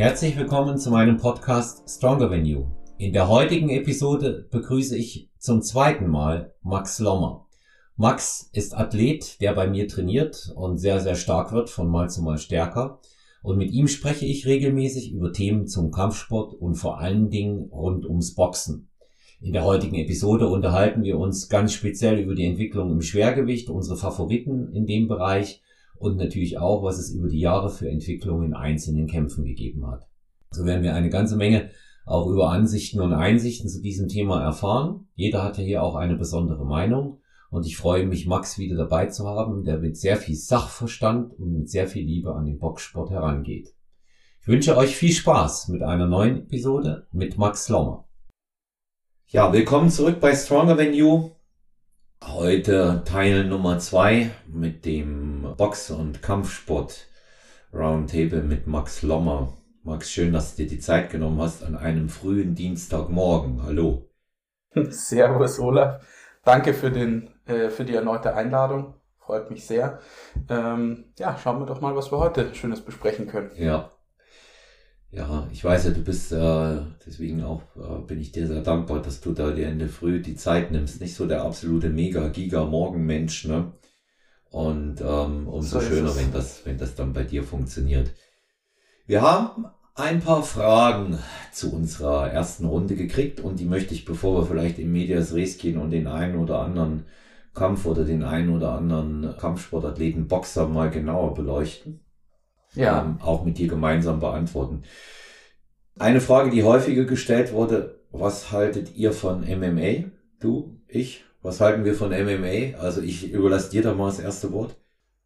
Herzlich willkommen zu meinem Podcast Stronger Than You. In der heutigen Episode begrüße ich zum zweiten Mal Max Lommer. Max ist Athlet, der bei mir trainiert und sehr, sehr stark wird, von Mal zu Mal stärker. Und mit ihm spreche ich regelmäßig über Themen zum Kampfsport und vor allen Dingen rund ums Boxen. In der heutigen Episode unterhalten wir uns ganz speziell über die Entwicklung im Schwergewicht, unsere Favoriten in dem Bereich und natürlich auch, was es über die Jahre für Entwicklungen in einzelnen Kämpfen gegeben hat. So werden wir eine ganze Menge auch über Ansichten und Einsichten zu diesem Thema erfahren. Jeder hat ja hier auch eine besondere Meinung und ich freue mich, Max wieder dabei zu haben, der mit sehr viel Sachverstand und mit sehr viel Liebe an den Boxsport herangeht. Ich wünsche euch viel Spaß mit einer neuen Episode mit Max Lommer. Ja, willkommen zurück bei Stronger Than You. Heute Teil Nummer 2 mit dem Box- und Kampfsport Roundtable mit Max Lommer. Max, schön, dass du dir die Zeit genommen hast an einem frühen Dienstagmorgen. Hallo. Servus Olaf. Danke für die erneute Einladung. Freut mich sehr. Schauen wir doch mal, was wir heute Schönes besprechen können. Ja, ich weiß ja, du bist, deswegen auch bin ich dir sehr dankbar, dass du da dir in der Früh die Zeit nimmst. Nicht so der absolute Mega-Giga-Morgenmensch, ne? Und umso schöner, wenn das dann bei dir funktioniert. Wir haben ein paar Fragen zu unserer ersten Runde gekriegt und die möchte ich, bevor wir vielleicht in Medias Res gehen und den einen oder anderen Kampf oder den einen oder anderen Kampfsportathleten, Boxer mal genauer beleuchten. Ja. Auch mit dir gemeinsam beantworten. Eine Frage, die häufiger gestellt wurde: Was haltet ihr von MMA? Du, ich? Was halten wir von MMA? Also ich überlasse dir da mal das erste Wort.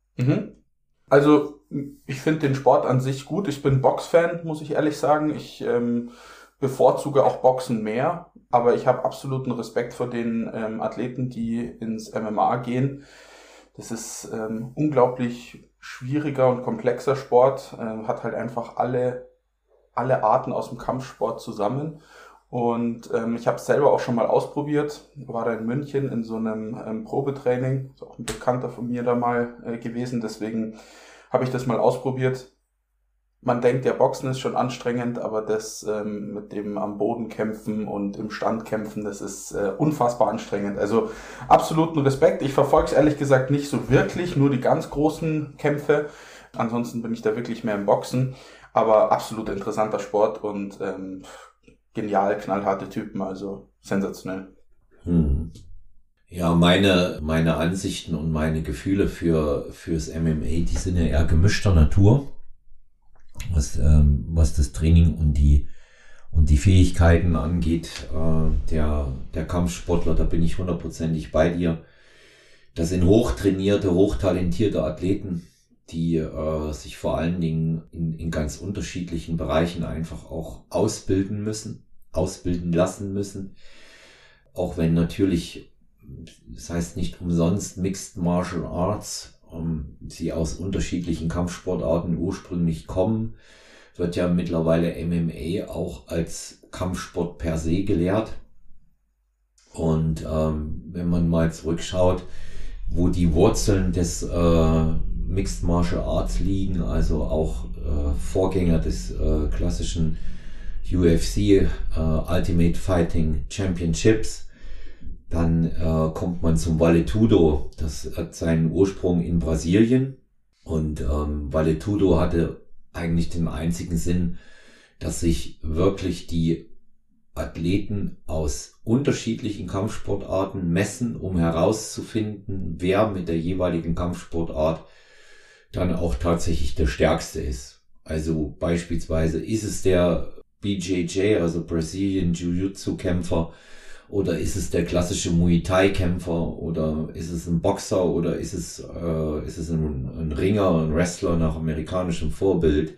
Also ich finde den Sport an sich gut. Ich bin Boxfan, muss ich ehrlich sagen. Ich bevorzuge auch Boxen mehr, aber ich habe absoluten Respekt vor den Athleten, die ins MMA gehen. Das ist unglaublich schwieriger und komplexer Sport, hat halt einfach alle Arten aus dem Kampfsport zusammen. Und ich habe es selber auch schon mal ausprobiert, war da in München in so einem Probetraining, ist auch ein Bekannter von mir da mal gewesen, deswegen habe ich das mal ausprobiert. Man denkt, ja, Boxen ist schon anstrengend, aber das mit dem am Boden kämpfen und im Stand kämpfen, das ist unfassbar anstrengend. Also absoluten Respekt. Ich verfolge es ehrlich gesagt nicht so wirklich, nur die ganz großen Kämpfe. Ansonsten bin ich da wirklich mehr im Boxen. Aber absolut interessanter Sport und genial, knallharte Typen, also sensationell. Ja, meine Ansichten und meine Gefühle fürs MMA, die sind ja eher gemischter Natur. Was das Training und die Fähigkeiten angeht, der Kampfsportler, da bin ich hundertprozentig bei dir. Das sind hochtrainierte, hochtalentierte Athleten, die sich vor allen Dingen in ganz unterschiedlichen Bereichen einfach auch ausbilden lassen müssen. Auch wenn natürlich, das heißt nicht umsonst Mixed Martial Arts, sie aus unterschiedlichen Kampfsportarten ursprünglich kommen, wird ja mittlerweile MMA auch als Kampfsport per se gelehrt. Und wenn man mal zurückschaut, wo die Wurzeln des Mixed Martial Arts liegen, also auch Vorgänger des klassischen UFC Ultimate Fighting Championships, dann kommt man zum Vale Tudo. Das hat seinen Ursprung in Brasilien und Vale Tudo hatte eigentlich den einzigen Sinn, dass sich wirklich die Athleten aus unterschiedlichen Kampfsportarten messen, um herauszufinden, wer mit der jeweiligen Kampfsportart dann auch tatsächlich der Stärkste ist. Also beispielsweise ist es der BJJ, also Brazilian Jiu-Jitsu Kämpfer, oder ist es der klassische Muay Thai Kämpfer, oder ist es ein Boxer, oder ist es ein Ringer, ein Wrestler nach amerikanischem Vorbild.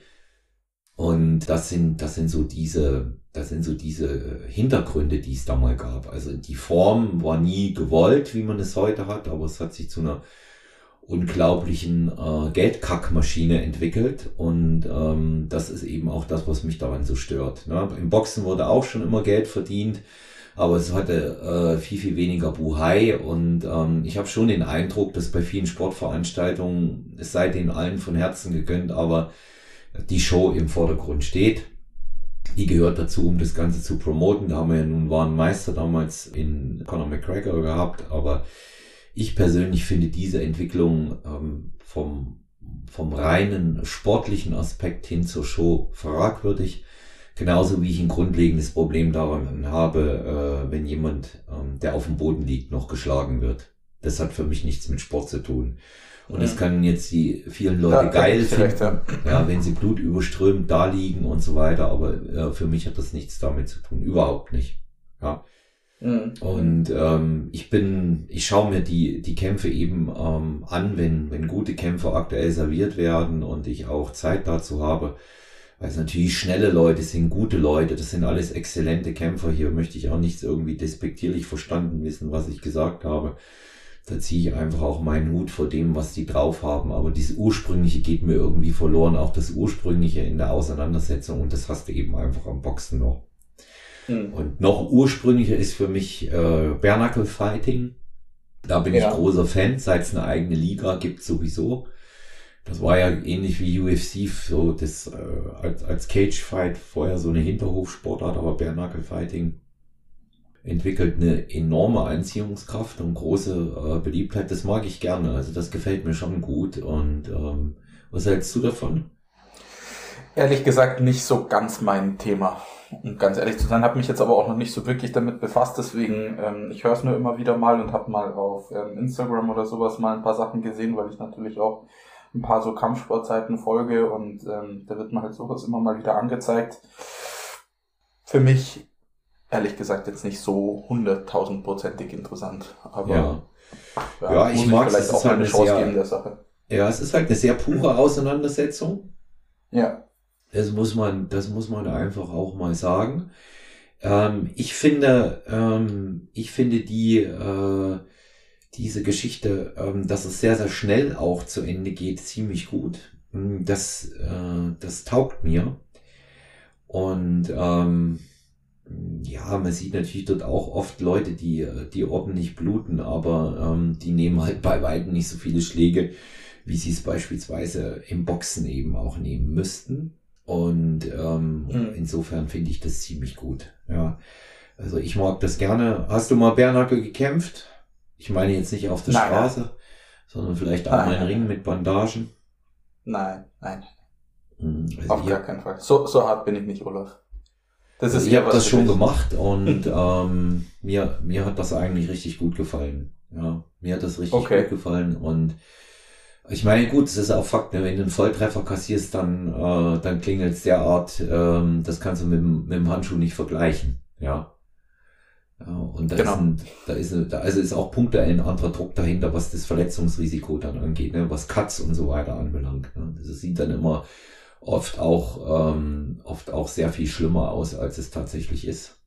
Und das sind so diese Hintergründe, die es da mal gab. Also die Form war nie gewollt, wie man es heute hat, aber es hat sich zu einer unglaublichen Geldkackmaschine entwickelt und das ist eben auch das, was mich daran so stört. Ne? Im Boxen wurde auch schon immer Geld verdient, aber es hatte viel, viel weniger Buhai und ich habe schon den Eindruck, dass bei vielen Sportveranstaltungen, es sei denen allen von Herzen gegönnt, aber die Show im Vordergrund steht. Die gehört dazu, um das Ganze zu promoten. Da haben wir ja nun wahren Meister damals in Conor McGregor gehabt, aber ich persönlich finde diese Entwicklung vom reinen sportlichen Aspekt hin zur Show fragwürdig. Genauso wie ich ein grundlegendes Problem daran habe, wenn jemand, der auf dem Boden liegt, noch geschlagen wird. Das hat für mich nichts mit Sport zu tun. Und das kann jetzt die vielen Leute geil finden, ja, wenn sie blutüberströmt da liegen und so weiter, aber für mich hat das nichts damit zu tun, überhaupt nicht. Ja. Und ich schaue mir die Kämpfe eben an, wenn gute Kämpfe aktuell serviert werden und ich auch Zeit dazu habe, weil es natürlich schnelle Leute sind, gute Leute, das sind alles exzellente Kämpfer. Hier möchte ich auch nichts irgendwie despektierlich verstanden wissen, was ich gesagt habe. Da ziehe ich einfach auch meinen Hut vor dem, was die drauf haben. Aber dieses Ursprüngliche geht mir irgendwie verloren, auch das Ursprüngliche in der Auseinandersetzung. Und das hast du eben einfach am Boxen noch. Und noch ursprünglicher ist für mich Bare Knuckle Fighting. Da bin ich großer Fan, seit es eine eigene Liga gibt sowieso. Das war ja ähnlich wie UFC, so das als Cage Fight vorher so eine Hinterhofsportart, aber Bare Knuckle Fighting entwickelt eine enorme Anziehungskraft und große Beliebtheit. Das mag ich gerne, also das gefällt mir schon gut. Und was hältst du davon? Ehrlich gesagt nicht so ganz mein Thema. Um ganz ehrlich zu sein, habe mich jetzt aber auch noch nicht so wirklich damit befasst, deswegen ich höre es nur immer wieder mal und habe mal auf Instagram oder sowas mal ein paar Sachen gesehen, weil ich natürlich auch ein paar so Kampfsportseiten folge und da wird mir halt sowas immer mal wieder angezeigt. Für mich ehrlich gesagt jetzt nicht so 100.000%ig interessant, aber ja, ich mag vielleicht auch mal eine Chance geben der Sache. Ja, es ist halt eine sehr pure Auseinandersetzung. Ja. Das muss man einfach auch mal sagen. Ich finde diese Geschichte, dass es sehr, sehr schnell auch zu Ende geht, ziemlich gut. Das taugt mir. Und man sieht natürlich dort auch oft Leute, die ordentlich bluten, aber die nehmen halt bei weitem nicht so viele Schläge, wie sie es beispielsweise im Boxen eben auch nehmen müssten. Und insofern finde ich das ziemlich gut. Ja, also ich mag das gerne. Hast du mal Bare Knuckle gekämpft? Ich meine jetzt nicht auf der Straße, sondern vielleicht auch mal einen Ring mit Bandagen. Nein. Also auf gar keinen Fall. So hart bin ich nicht, Olaf. Ich habe das schon gemacht und mir hat das eigentlich richtig gut gefallen. Ja, mir hat das richtig gut gefallen und ich meine, gut, es ist auch Fakt, ne? Wenn du einen Volltreffer kassierst, dann klingelt es derart, das kannst du mit dem Handschuh nicht vergleichen, ja. Und da ist auch punktuell ein anderer Druck dahinter, was das Verletzungsrisiko dann angeht, ne? Was Cuts und so weiter anbelangt. Ne? Das sieht dann immer oft auch sehr viel schlimmer aus, als es tatsächlich ist.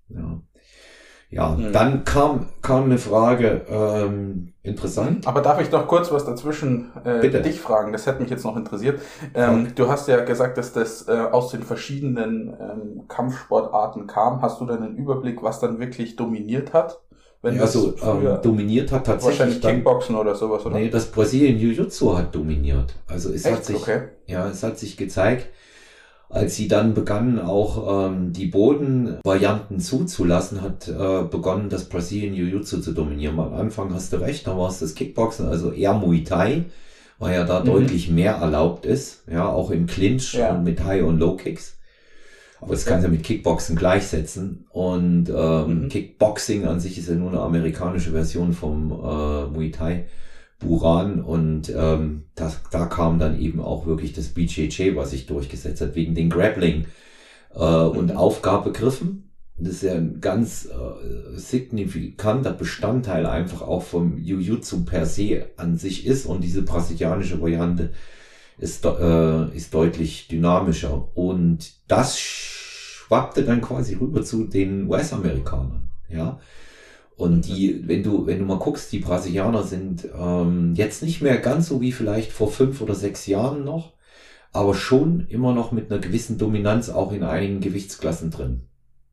Ja, dann kam eine Frage, interessant. Aber darf ich noch kurz was dazwischen dich fragen? Das hätte mich jetzt noch interessiert. Du hast ja gesagt, dass das aus den verschiedenen Kampfsportarten kam. Hast du dann einen Überblick, was dann wirklich dominiert hat? Dominiert hat tatsächlich wahrscheinlich Kickboxen oder sowas, oder? Nee, das Brasilien Jiu-Jitsu hat dominiert. Also es hat sich gezeigt, als sie dann begannen, auch die Bodenvarianten zuzulassen, hat begonnen, das Brazilian Jiu-Jitsu zu dominieren. Am Anfang hast du recht, da war es das Kickboxen, also eher Muay Thai, weil ja da deutlich mehr erlaubt ist, ja, auch im Clinch und mit High- und Low-Kicks. Aber das kannst du mit Kickboxen gleichsetzen. Und Kickboxing an sich ist ja nur eine amerikanische Version vom Muay Thai. Buran und da kam dann eben auch wirklich das BJJ, was sich durchgesetzt hat, wegen den Grappling und Aufgabegriffen. Das ist ja ein ganz signifikanter Bestandteil einfach auch vom Jiu-Jitsu per se an sich ist und diese brasilianische Variante ist deutlich dynamischer und das schwappte dann quasi rüber zu den US-Amerikanern, ja. Und wenn du mal guckst, die Brasilianer sind jetzt nicht mehr ganz so wie vielleicht vor 5 oder 6 Jahren noch, aber schon immer noch mit einer gewissen Dominanz auch in einigen Gewichtsklassen drin.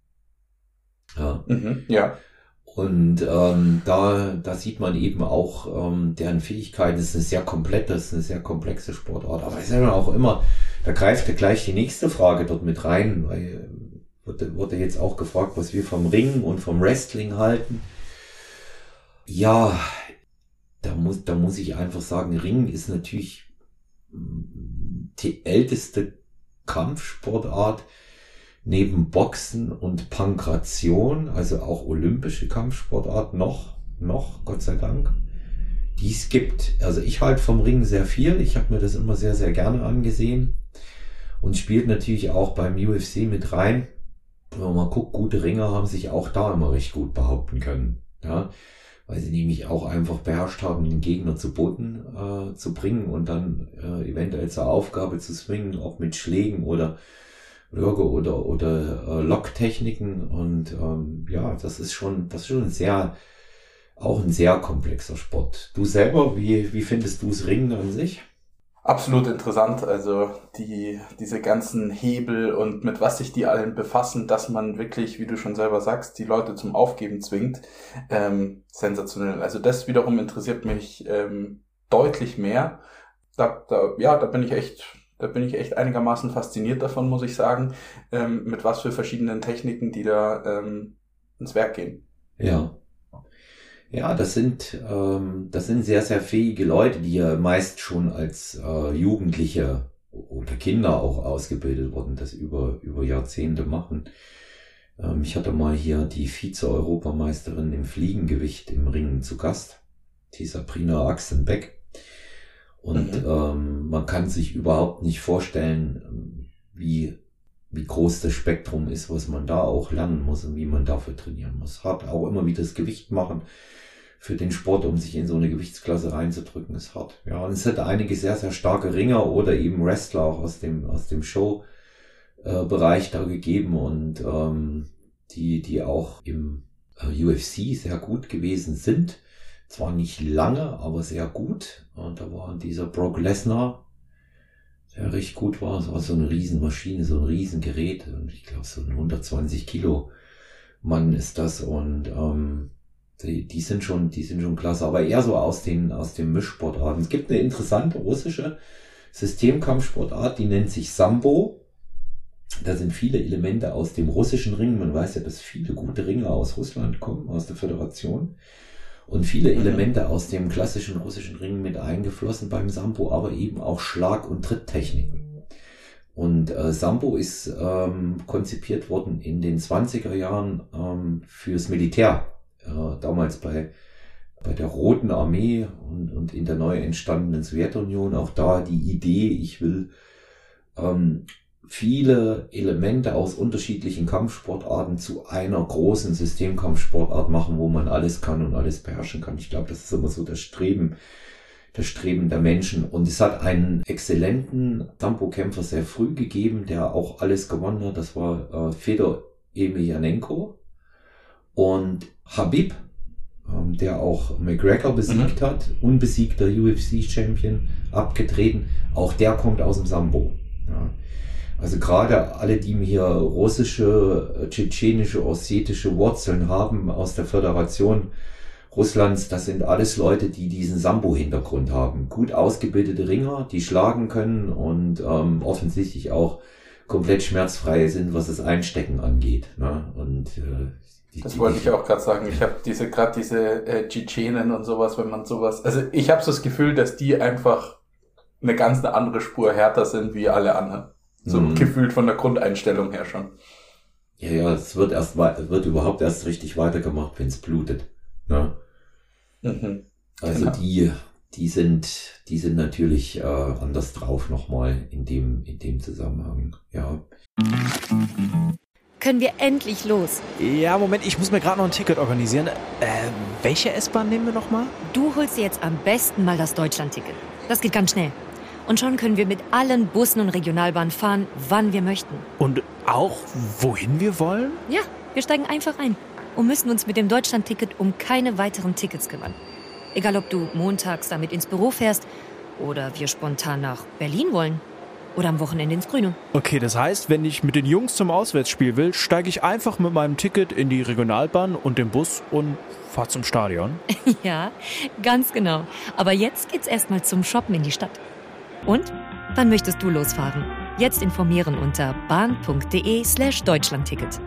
Ja. Und da sieht man eben auch deren Fähigkeiten. Das ist eine sehr komplexe Sportart. Aber es ist ja auch immer, da greift ja gleich die nächste Frage dort mit rein, weil wurde jetzt auch gefragt, was wir vom Ringen und vom Wrestling halten. Ja, da muss ich einfach sagen, Ringen ist natürlich die älteste Kampfsportart neben Boxen und Pankration, also auch olympische Kampfsportart noch, Gott sei Dank, die es gibt. Also ich halte vom Ringen sehr viel. Ich habe mir das immer sehr, sehr gerne angesehen und spielt natürlich auch beim UFC mit rein. Wenn man mal guckt, gute Ringer haben sich auch da immer recht gut behaupten können. Ja, weil sie nämlich auch einfach beherrscht haben, den Gegner zu Boden zu bringen und dann eventuell zur Aufgabe zu swingen, auch mit Schlägen oder Würge oder Locktechniken. Und ja, das ist schon auch ein sehr komplexer Sport. Du selber, wie findest du das Ringen an sich? Absolut interessant, also diese ganzen Hebel und mit was sich die allen befassen, dass man wirklich, wie du schon selber sagst, die Leute zum Aufgeben zwingt, sensationell. Also das wiederum interessiert mich deutlich mehr. Da bin ich echt einigermaßen fasziniert davon, muss ich sagen, mit was für verschiedenen Techniken die da ins Werk gehen. Ja, das sind sehr, sehr fähige Leute, die ja meist schon als Jugendliche oder Kinder auch ausgebildet wurden, das über Jahrzehnte machen. Ich hatte mal hier die Vize-Europameisterin im Fliegengewicht im Ringen zu Gast, die Sabrina Axenbeck. Und man kann sich überhaupt nicht vorstellen, wie groß das Spektrum ist, was man da auch lernen muss und wie man dafür trainieren muss. Hart auch immer wieder das Gewicht machen für den Sport, um sich in so eine Gewichtsklasse reinzudrücken, ist hart. Ja, und es hat einige sehr, sehr starke Ringer oder eben Wrestler auch aus dem Show-Bereich da gegeben und die auch im UFC sehr gut gewesen sind. Zwar nicht lange, aber sehr gut. Und da war dieser Brock Lesnar, der recht gut war. Es war so eine Riesenmaschine, so ein Riesengerät. Und ich glaube, so ein 120 Kilo Mann ist das. Und die sind schon klasse. Aber eher so aus den Mischsportarten. Es gibt eine interessante russische Systemkampfsportart, die nennt sich Sambo. Da sind viele Elemente aus dem russischen Ring. Man weiß ja, dass viele gute Ringer aus Russland kommen, aus der Föderation. Und viele Elemente aus dem klassischen russischen Ring mit eingeflossen beim Sambo, aber eben auch Schlag- und Tritttechniken. Und Sambo ist konzipiert worden in den 20er Jahren fürs Militär. Damals bei der Roten Armee und in der neu entstandenen Sowjetunion. Auch da die Idee, ich will viele Elemente aus unterschiedlichen Kampfsportarten zu einer großen Systemkampfsportart machen, wo man alles kann und alles beherrschen kann. Ich glaube, das ist immer so das Streben der Menschen. Und es hat einen exzellenten Sambo-Kämpfer sehr früh gegeben, der auch alles gewonnen hat. Das war Fedor Emelianenko. Und Khabib, der auch McGregor besiegt hat, unbesiegter UFC-Champion, abgetreten. Auch der kommt aus dem Sambo. Ja. Also gerade alle, die hier russische, tschetschenische, ossetische Wurzeln haben aus der Föderation Russlands, das sind alles Leute, die diesen Sambo-Hintergrund haben. Gut ausgebildete Ringer, die schlagen können und offensichtlich auch komplett schmerzfrei sind, was das Einstecken angeht. Ne? Und das wollte ich auch gerade sagen. Ich habe diese Tschetschenen und sowas, wenn man sowas... Also ich habe so das Gefühl, dass die einfach eine ganz andere Spur härter sind wie alle anderen. So gefühlt von der Grundeinstellung her schon. Ja, es wird überhaupt erst richtig weitergemacht, wenn es blutet. Ne? Also genau. Die sind natürlich anders drauf nochmal in dem Zusammenhang. Ja. Können wir endlich los? Ja, Moment, ich muss mir gerade noch ein Ticket organisieren. Welche S-Bahn nehmen wir nochmal? Du holst dir jetzt am besten mal das Deutschland-Ticket. Das geht ganz schnell. Und schon können wir mit allen Bussen und Regionalbahnen fahren, wann wir möchten. Und auch wohin wir wollen? Ja, wir steigen einfach ein und müssen uns mit dem Deutschland-Ticket um keine weiteren Tickets kümmern. Egal, ob du montags damit ins Büro fährst oder wir spontan nach Berlin wollen oder am Wochenende ins Grüne. Okay, das heißt, wenn ich mit den Jungs zum Auswärtsspiel will, steige ich einfach mit meinem Ticket in die Regionalbahn und den Bus und fahre zum Stadion. Ja, ganz genau. Aber jetzt geht's erstmal zum Shoppen in die Stadt. Und? Wann möchtest du losfahren? Jetzt informieren unter bahn.de/Deutschlandticket.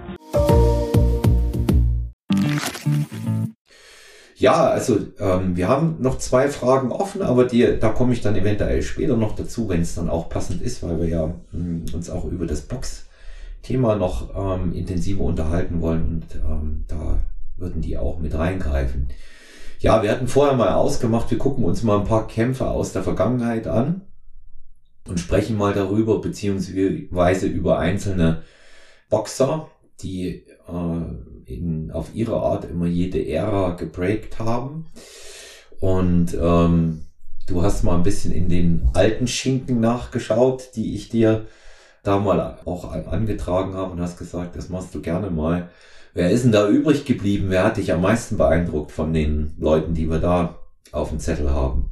Ja, also wir haben noch 2 Fragen offen, aber da komme ich dann eventuell später noch dazu, wenn es dann auch passend ist, weil wir ja uns auch über das Box-Thema noch intensiver unterhalten wollen und da würden die auch mit reingreifen. Ja, wir hatten vorher mal ausgemacht, wir gucken uns mal ein paar Kämpfe aus der Vergangenheit an und sprechen mal darüber, beziehungsweise über einzelne Boxer, die auf ihre Art immer jede Ära gebreakt haben. Und du hast mal ein bisschen in den alten Schinken nachgeschaut, die ich dir da mal auch angetragen habe und hast gesagt, das machst du gerne mal. Wer ist denn da übrig geblieben? Wer hat dich am meisten beeindruckt von den Leuten, die wir da auf dem Zettel haben?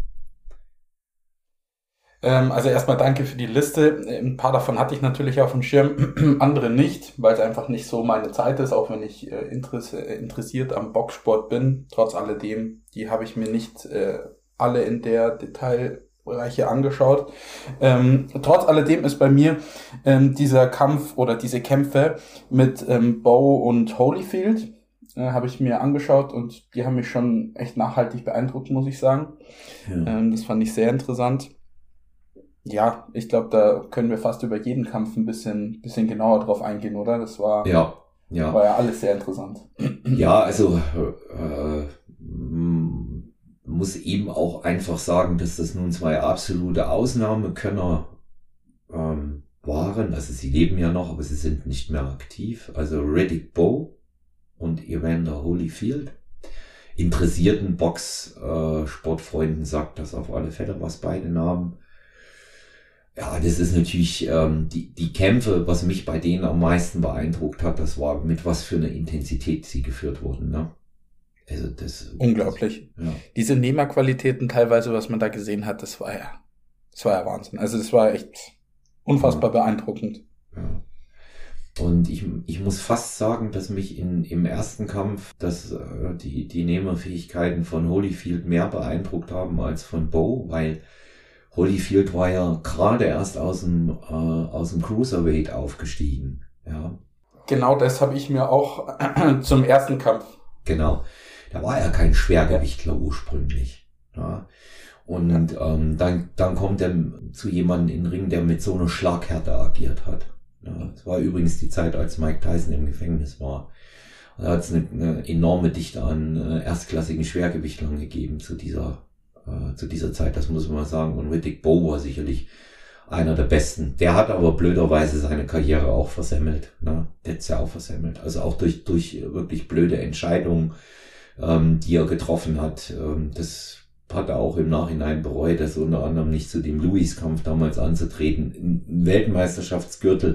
Also erstmal danke für die Liste. Ein paar davon hatte ich natürlich auf dem Schirm, andere nicht, weil es einfach nicht so meine Zeit ist, auch wenn ich interessiert am Boxsport bin. Trotz alledem, die habe ich mir nicht alle in der Detailreiche angeschaut. Trotz alledem ist bei mir dieser Kampf oder diese Kämpfe mit Bowe und Holyfield habe ich mir angeschaut und die haben mich schon echt nachhaltig beeindruckt, muss ich sagen. Ja. Das fand ich sehr interessant. Ja, ich glaube, da können wir fast über jeden Kampf ein bisschen genauer drauf eingehen, oder? Das war ja alles sehr interessant. Ja, also muss eben auch einfach sagen, dass das nun 2 absolute Ausnahmekönner waren. Also sie leben ja noch, aber sie sind nicht mehr aktiv. Also Riddick Bowe und Evander Holyfield. Interessierten Box-Sportfreunden sagt das auf alle Fälle, was beide Namen. Ja, das ist natürlich die Kämpfe, was mich bei denen am meisten beeindruckt hat, das war, mit was für einer Intensität sie geführt wurden, ne? Also das unglaublich. Ja. Diese Nehmerqualitäten teilweise, was man da gesehen hat, das war ja Wahnsinn. Also das war echt unfassbar beeindruckend. Ja. Und ich muss fast sagen, dass mich im ersten Kampf die Nehmerfähigkeiten von Holyfield mehr beeindruckt haben als von Bowe, weil Holyfield war ja gerade erst aus dem Cruiserweight aufgestiegen. Ja. Genau, das habe ich mir auch zum ersten Kampf. Genau, da war er kein Schwergewichtler ursprünglich. Ja. Und dann kommt er zu jemandem in den Ring, der mit so einer Schlaghärte agiert hat. Ja. Das war übrigens die Zeit, als Mike Tyson im Gefängnis war. Da hat es eine enorme Dichte an erstklassigen Schwergewichtlern gegeben zu dieser Zeit, das muss man mal sagen. Und Riddick Bowe war sicherlich einer der Besten. Der hat aber blöderweise seine Karriere auch versemmelt. Ne? Der hat's ja auch versemmelt. Also auch durch wirklich blöde Entscheidungen, die er getroffen hat. Das hat er auch im Nachhinein bereut, das unter anderem nicht zu dem Lewis-Kampf damals anzutreten, einen Weltmeisterschaftsgürtel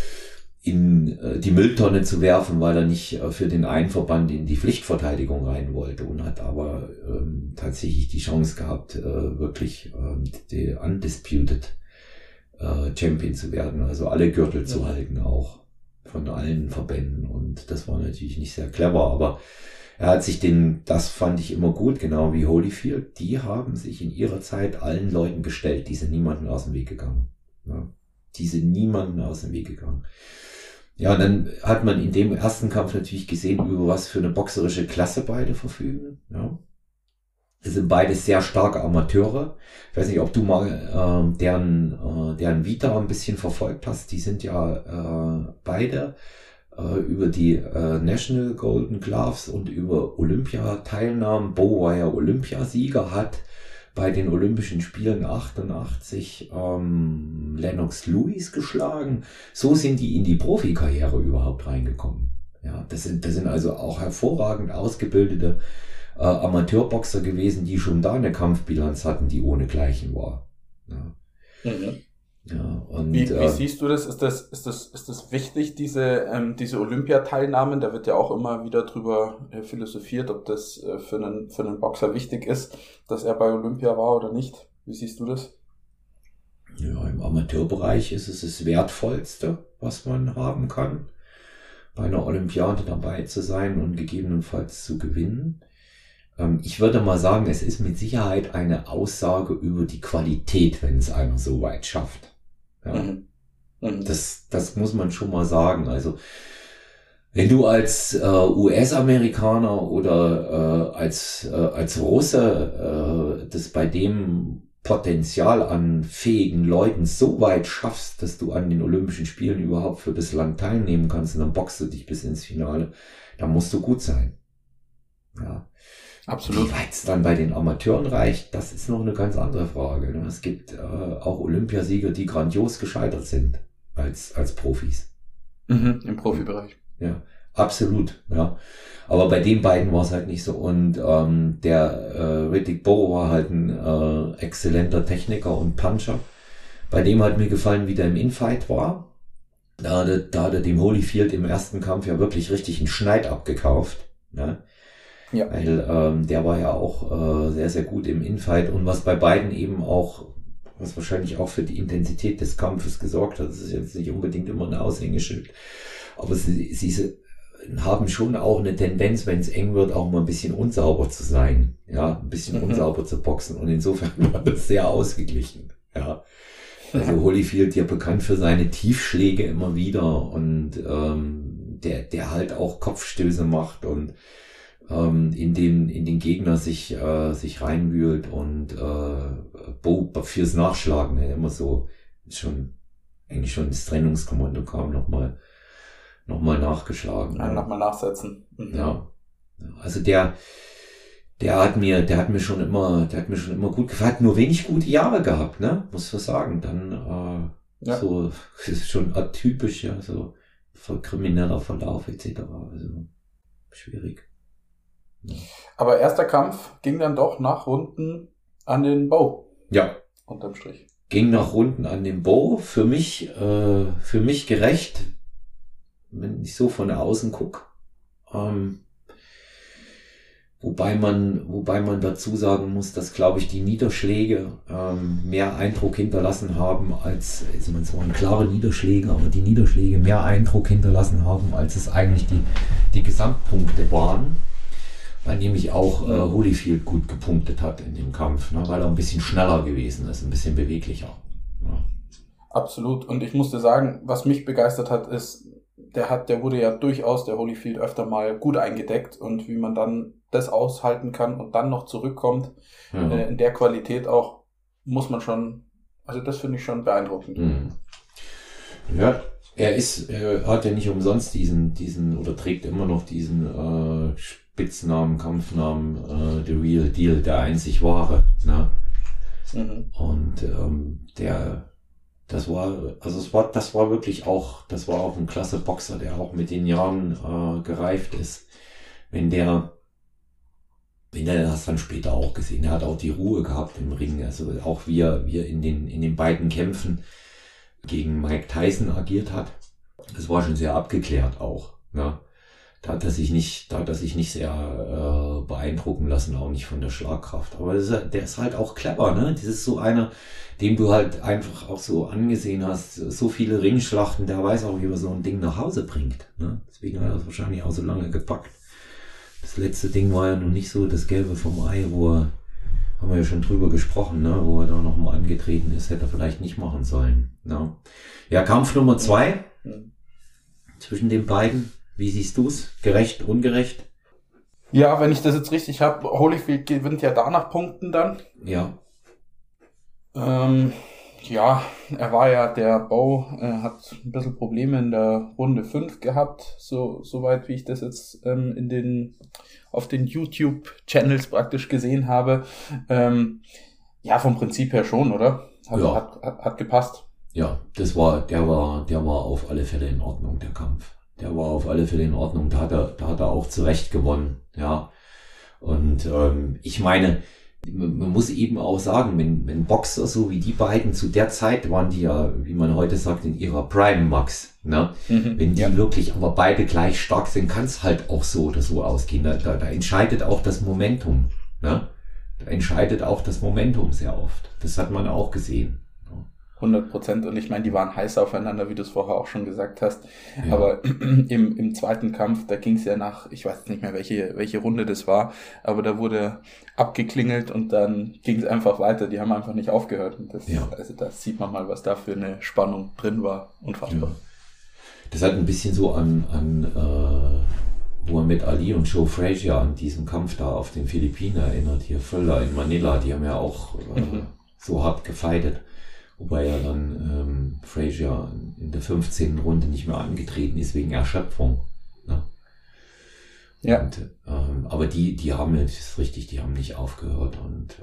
in die Mülltonne zu werfen, weil er nicht für den einen Verband in die Pflichtverteidigung rein wollte und hat aber tatsächlich die Chance gehabt, wirklich die Undisputed Champion zu werden, also alle Gürtel zu halten, auch von allen Verbänden, und das war natürlich nicht sehr clever, aber er hat sich das fand ich immer gut, genau wie Holyfield, die haben sich in ihrer Zeit allen Leuten gestellt, die sind niemanden aus dem Weg gegangen. Ja, die sind niemanden aus dem Weg gegangen. Ja, und dann hat man in dem ersten Kampf natürlich gesehen, über was für eine boxerische Klasse beide verfügen. Ja. Das sind beide sehr starke Amateure. Ich weiß nicht, ob du mal deren Vita ein bisschen verfolgt hast. Die sind ja beide über die National Golden Gloves und über Olympiateilnahmen. Bowe war ja Olympiasieger, hat bei den Olympischen Spielen 88 Lennox Lewis geschlagen. So sind die in die Profikarriere überhaupt reingekommen. Ja, das sind also auch hervorragend ausgebildete Amateurboxer gewesen, die schon da eine Kampfbilanz hatten, die ohnegleichen war. Ja. Mhm. Ja, und, wie siehst du das? Ist das wichtig, diese Olympiateilnahmen? Da wird ja auch immer wieder drüber philosophiert, ob das für einen Boxer wichtig ist, dass er bei Olympia war oder nicht. Wie siehst du das? Ja, im Amateurbereich ist es das Wertvollste, was man haben kann, bei einer Olympiade dabei zu sein und gegebenenfalls zu gewinnen. Ich würde mal sagen, es ist mit Sicherheit eine Aussage über die Qualität, wenn es einer so weit schafft. Ja. Das muss man schon mal sagen. Also wenn du als US-Amerikaner oder als Russe das bei dem Potenzial an fähigen Leuten so weit schaffst, dass du an den Olympischen Spielen überhaupt für das Land teilnehmen kannst und dann boxst du dich bis ins Finale, dann musst du gut sein. Ja. Absolut. Wie weit es dann bei den Amateuren reicht, das ist noch eine ganz andere Frage. Ne? Es gibt auch Olympiasieger, die grandios gescheitert sind als Profis. Im Profibereich. Ja, absolut. Ja. Aber bei den beiden war es halt nicht so. Und der Riddick Bowe war halt ein exzellenter Techniker und Puncher. Bei dem hat mir gefallen, wie der im Infight war. Da hat er dem Holyfield im ersten Kampf ja wirklich richtig einen Schneid abgekauft. Ne? Ja. Weil der war ja auch sehr, sehr gut im Infight. Und was bei beiden eben auch, was wahrscheinlich auch für die Intensität des Kampfes gesorgt hat, das ist jetzt nicht unbedingt immer ein Aushängeschild. Aber sie haben schon auch eine Tendenz, wenn es eng wird, auch mal ein bisschen unsauber zu sein. Ja, ein bisschen unsauber zu boxen. Und insofern war das sehr ausgeglichen. Ja. Also Holyfield ja bekannt für seine Tiefschläge immer wieder und der halt auch Kopfstöße macht und in den Gegner sich reinwühlt und Bo fürs Nachschlagen immer so eigentlich schon das Trennungskommando kam nochmal nachgeschlagen. Ja, nochmal nachsetzen. Ja. Also der hat mir schon immer gut gefallen, hat nur wenig gute Jahre gehabt, ne? Muss man sagen. Dann so ist schon atypisch, ja, so krimineller Verlauf etc. Also schwierig. Ja. Aber erster Kampf ging dann doch nach Runden an den Bowe. Ja. Unterm Strich. Ging nach Runden an den Bowe. Für mich gerecht, wenn ich so von außen gucke. Wobei man dazu sagen muss, dass, glaube ich, die Niederschläge mehr Eindruck hinterlassen haben als, also es waren klare Niederschläge, aber die Niederschläge mehr Eindruck hinterlassen haben, als es eigentlich die Gesamtpunkte waren. Weil nämlich auch Holyfield gut gepunktet hat in dem Kampf, ne, weil er ein bisschen schneller gewesen ist, ein bisschen beweglicher. Ja. Absolut. Und ich musste sagen, was mich begeistert hat, ist, der wurde ja durchaus, der Holyfield, öfter mal gut eingedeckt, und wie man dann das aushalten kann und dann noch zurückkommt, in der Qualität auch, muss man schon, also das finde ich schon beeindruckend. Ja, er hat ja nicht umsonst diesen oder trägt immer noch diesen Spitznamen, Kampfnamen, The Real Deal, der einzig wahre, ne? Und das war wirklich auch, das war auch ein klasse Boxer, der auch mit den Jahren gereift ist. Wenn der das dann später auch gesehen, er hat auch die Ruhe gehabt im Ring, also auch wie er in den beiden Kämpfen gegen Mike Tyson agiert hat, das war schon sehr abgeklärt auch, ne? Da hat er sich nicht sehr beeindrucken lassen, auch nicht von der Schlagkraft. Aber der ist halt auch clever, ne? Das ist so einer, dem du halt einfach auch so angesehen hast, so viele Ringschlachten, der weiß auch, wie er so ein Ding nach Hause bringt, ne? Deswegen hat er das wahrscheinlich auch so lange gepackt. Das letzte Ding war ja noch nicht so das Gelbe vom Ei, haben wir ja schon drüber gesprochen, ne? Wo er da nochmal angetreten ist, hätte er vielleicht nicht machen sollen, ne? Ja, Kampf Nummer 2 zwischen den beiden. Wie siehst du's? Gerecht, ungerecht? Ja, wenn ich das jetzt richtig habe, Holyfield gewinnt ja da nach Punkten dann. Ja. Ja, er war ja, der Bowe hat ein bisschen Probleme in der Runde 5 gehabt, soweit wie ich das jetzt auf den YouTube-Channels praktisch gesehen habe. Ja, vom Prinzip her schon, oder? Hat gepasst. Ja, der war auf alle Fälle in Ordnung, der Kampf. Der war auf alle Fälle in Ordnung. Da hat er auch zurecht gewonnen, ja. Und ich meine, man muss eben auch sagen, wenn Boxer so wie die beiden zu der Zeit waren, die ja, wie man heute sagt, in ihrer Prime Max, ne? Wenn die wirklich aber beide gleich stark sind, kann es halt auch so oder so ausgehen. Da entscheidet auch das Momentum, ne? Da entscheidet auch das Momentum sehr oft. Das hat man auch gesehen. 100%. Und ich meine, die waren heiß aufeinander, wie du es vorher auch schon gesagt hast. Ja. Aber im zweiten Kampf, da ging es ja nach, ich weiß nicht mehr, welche Runde das war, aber da wurde abgeklingelt und dann ging es einfach weiter. Die haben einfach nicht aufgehört. Und also da sieht man mal, was da für eine Spannung drin war. Unfassbar. Ja. Das hat ein bisschen so an Muhammad Ali und Joe Frazier an diesem Kampf da auf den Philippinen erinnert. Hier Völler in Manila, die haben ja auch so hart gefightet. Wobei ja dann Frazier in der 15. Runde nicht mehr angetreten ist wegen Erschöpfung. Ne? Ja. Und, aber die haben, das ist richtig, die haben nicht aufgehört und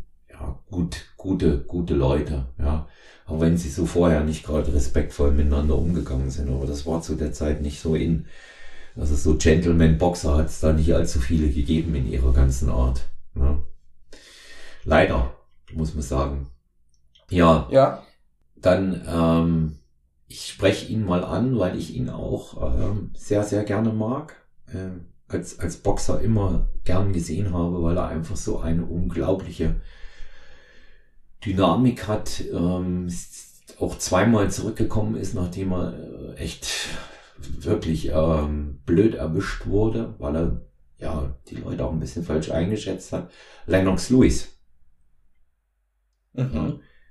gute Leute, ja. Auch wenn sie so vorher nicht gerade respektvoll miteinander umgegangen sind, aber das war zu der Zeit nicht so in. Also so Gentleman-Boxer hat es da nicht allzu viele gegeben in ihrer ganzen Art. Ne? Leider, muss man sagen. Ja. Dann, ich spreche ihn mal an, weil ich ihn auch sehr, sehr gerne mag. Als Boxer immer gern gesehen habe, weil er einfach so eine unglaubliche Dynamik hat, auch zweimal zurückgekommen ist, nachdem er echt wirklich blöd erwischt wurde, weil er die Leute auch ein bisschen falsch eingeschätzt hat. Lennox Lewis. Ja.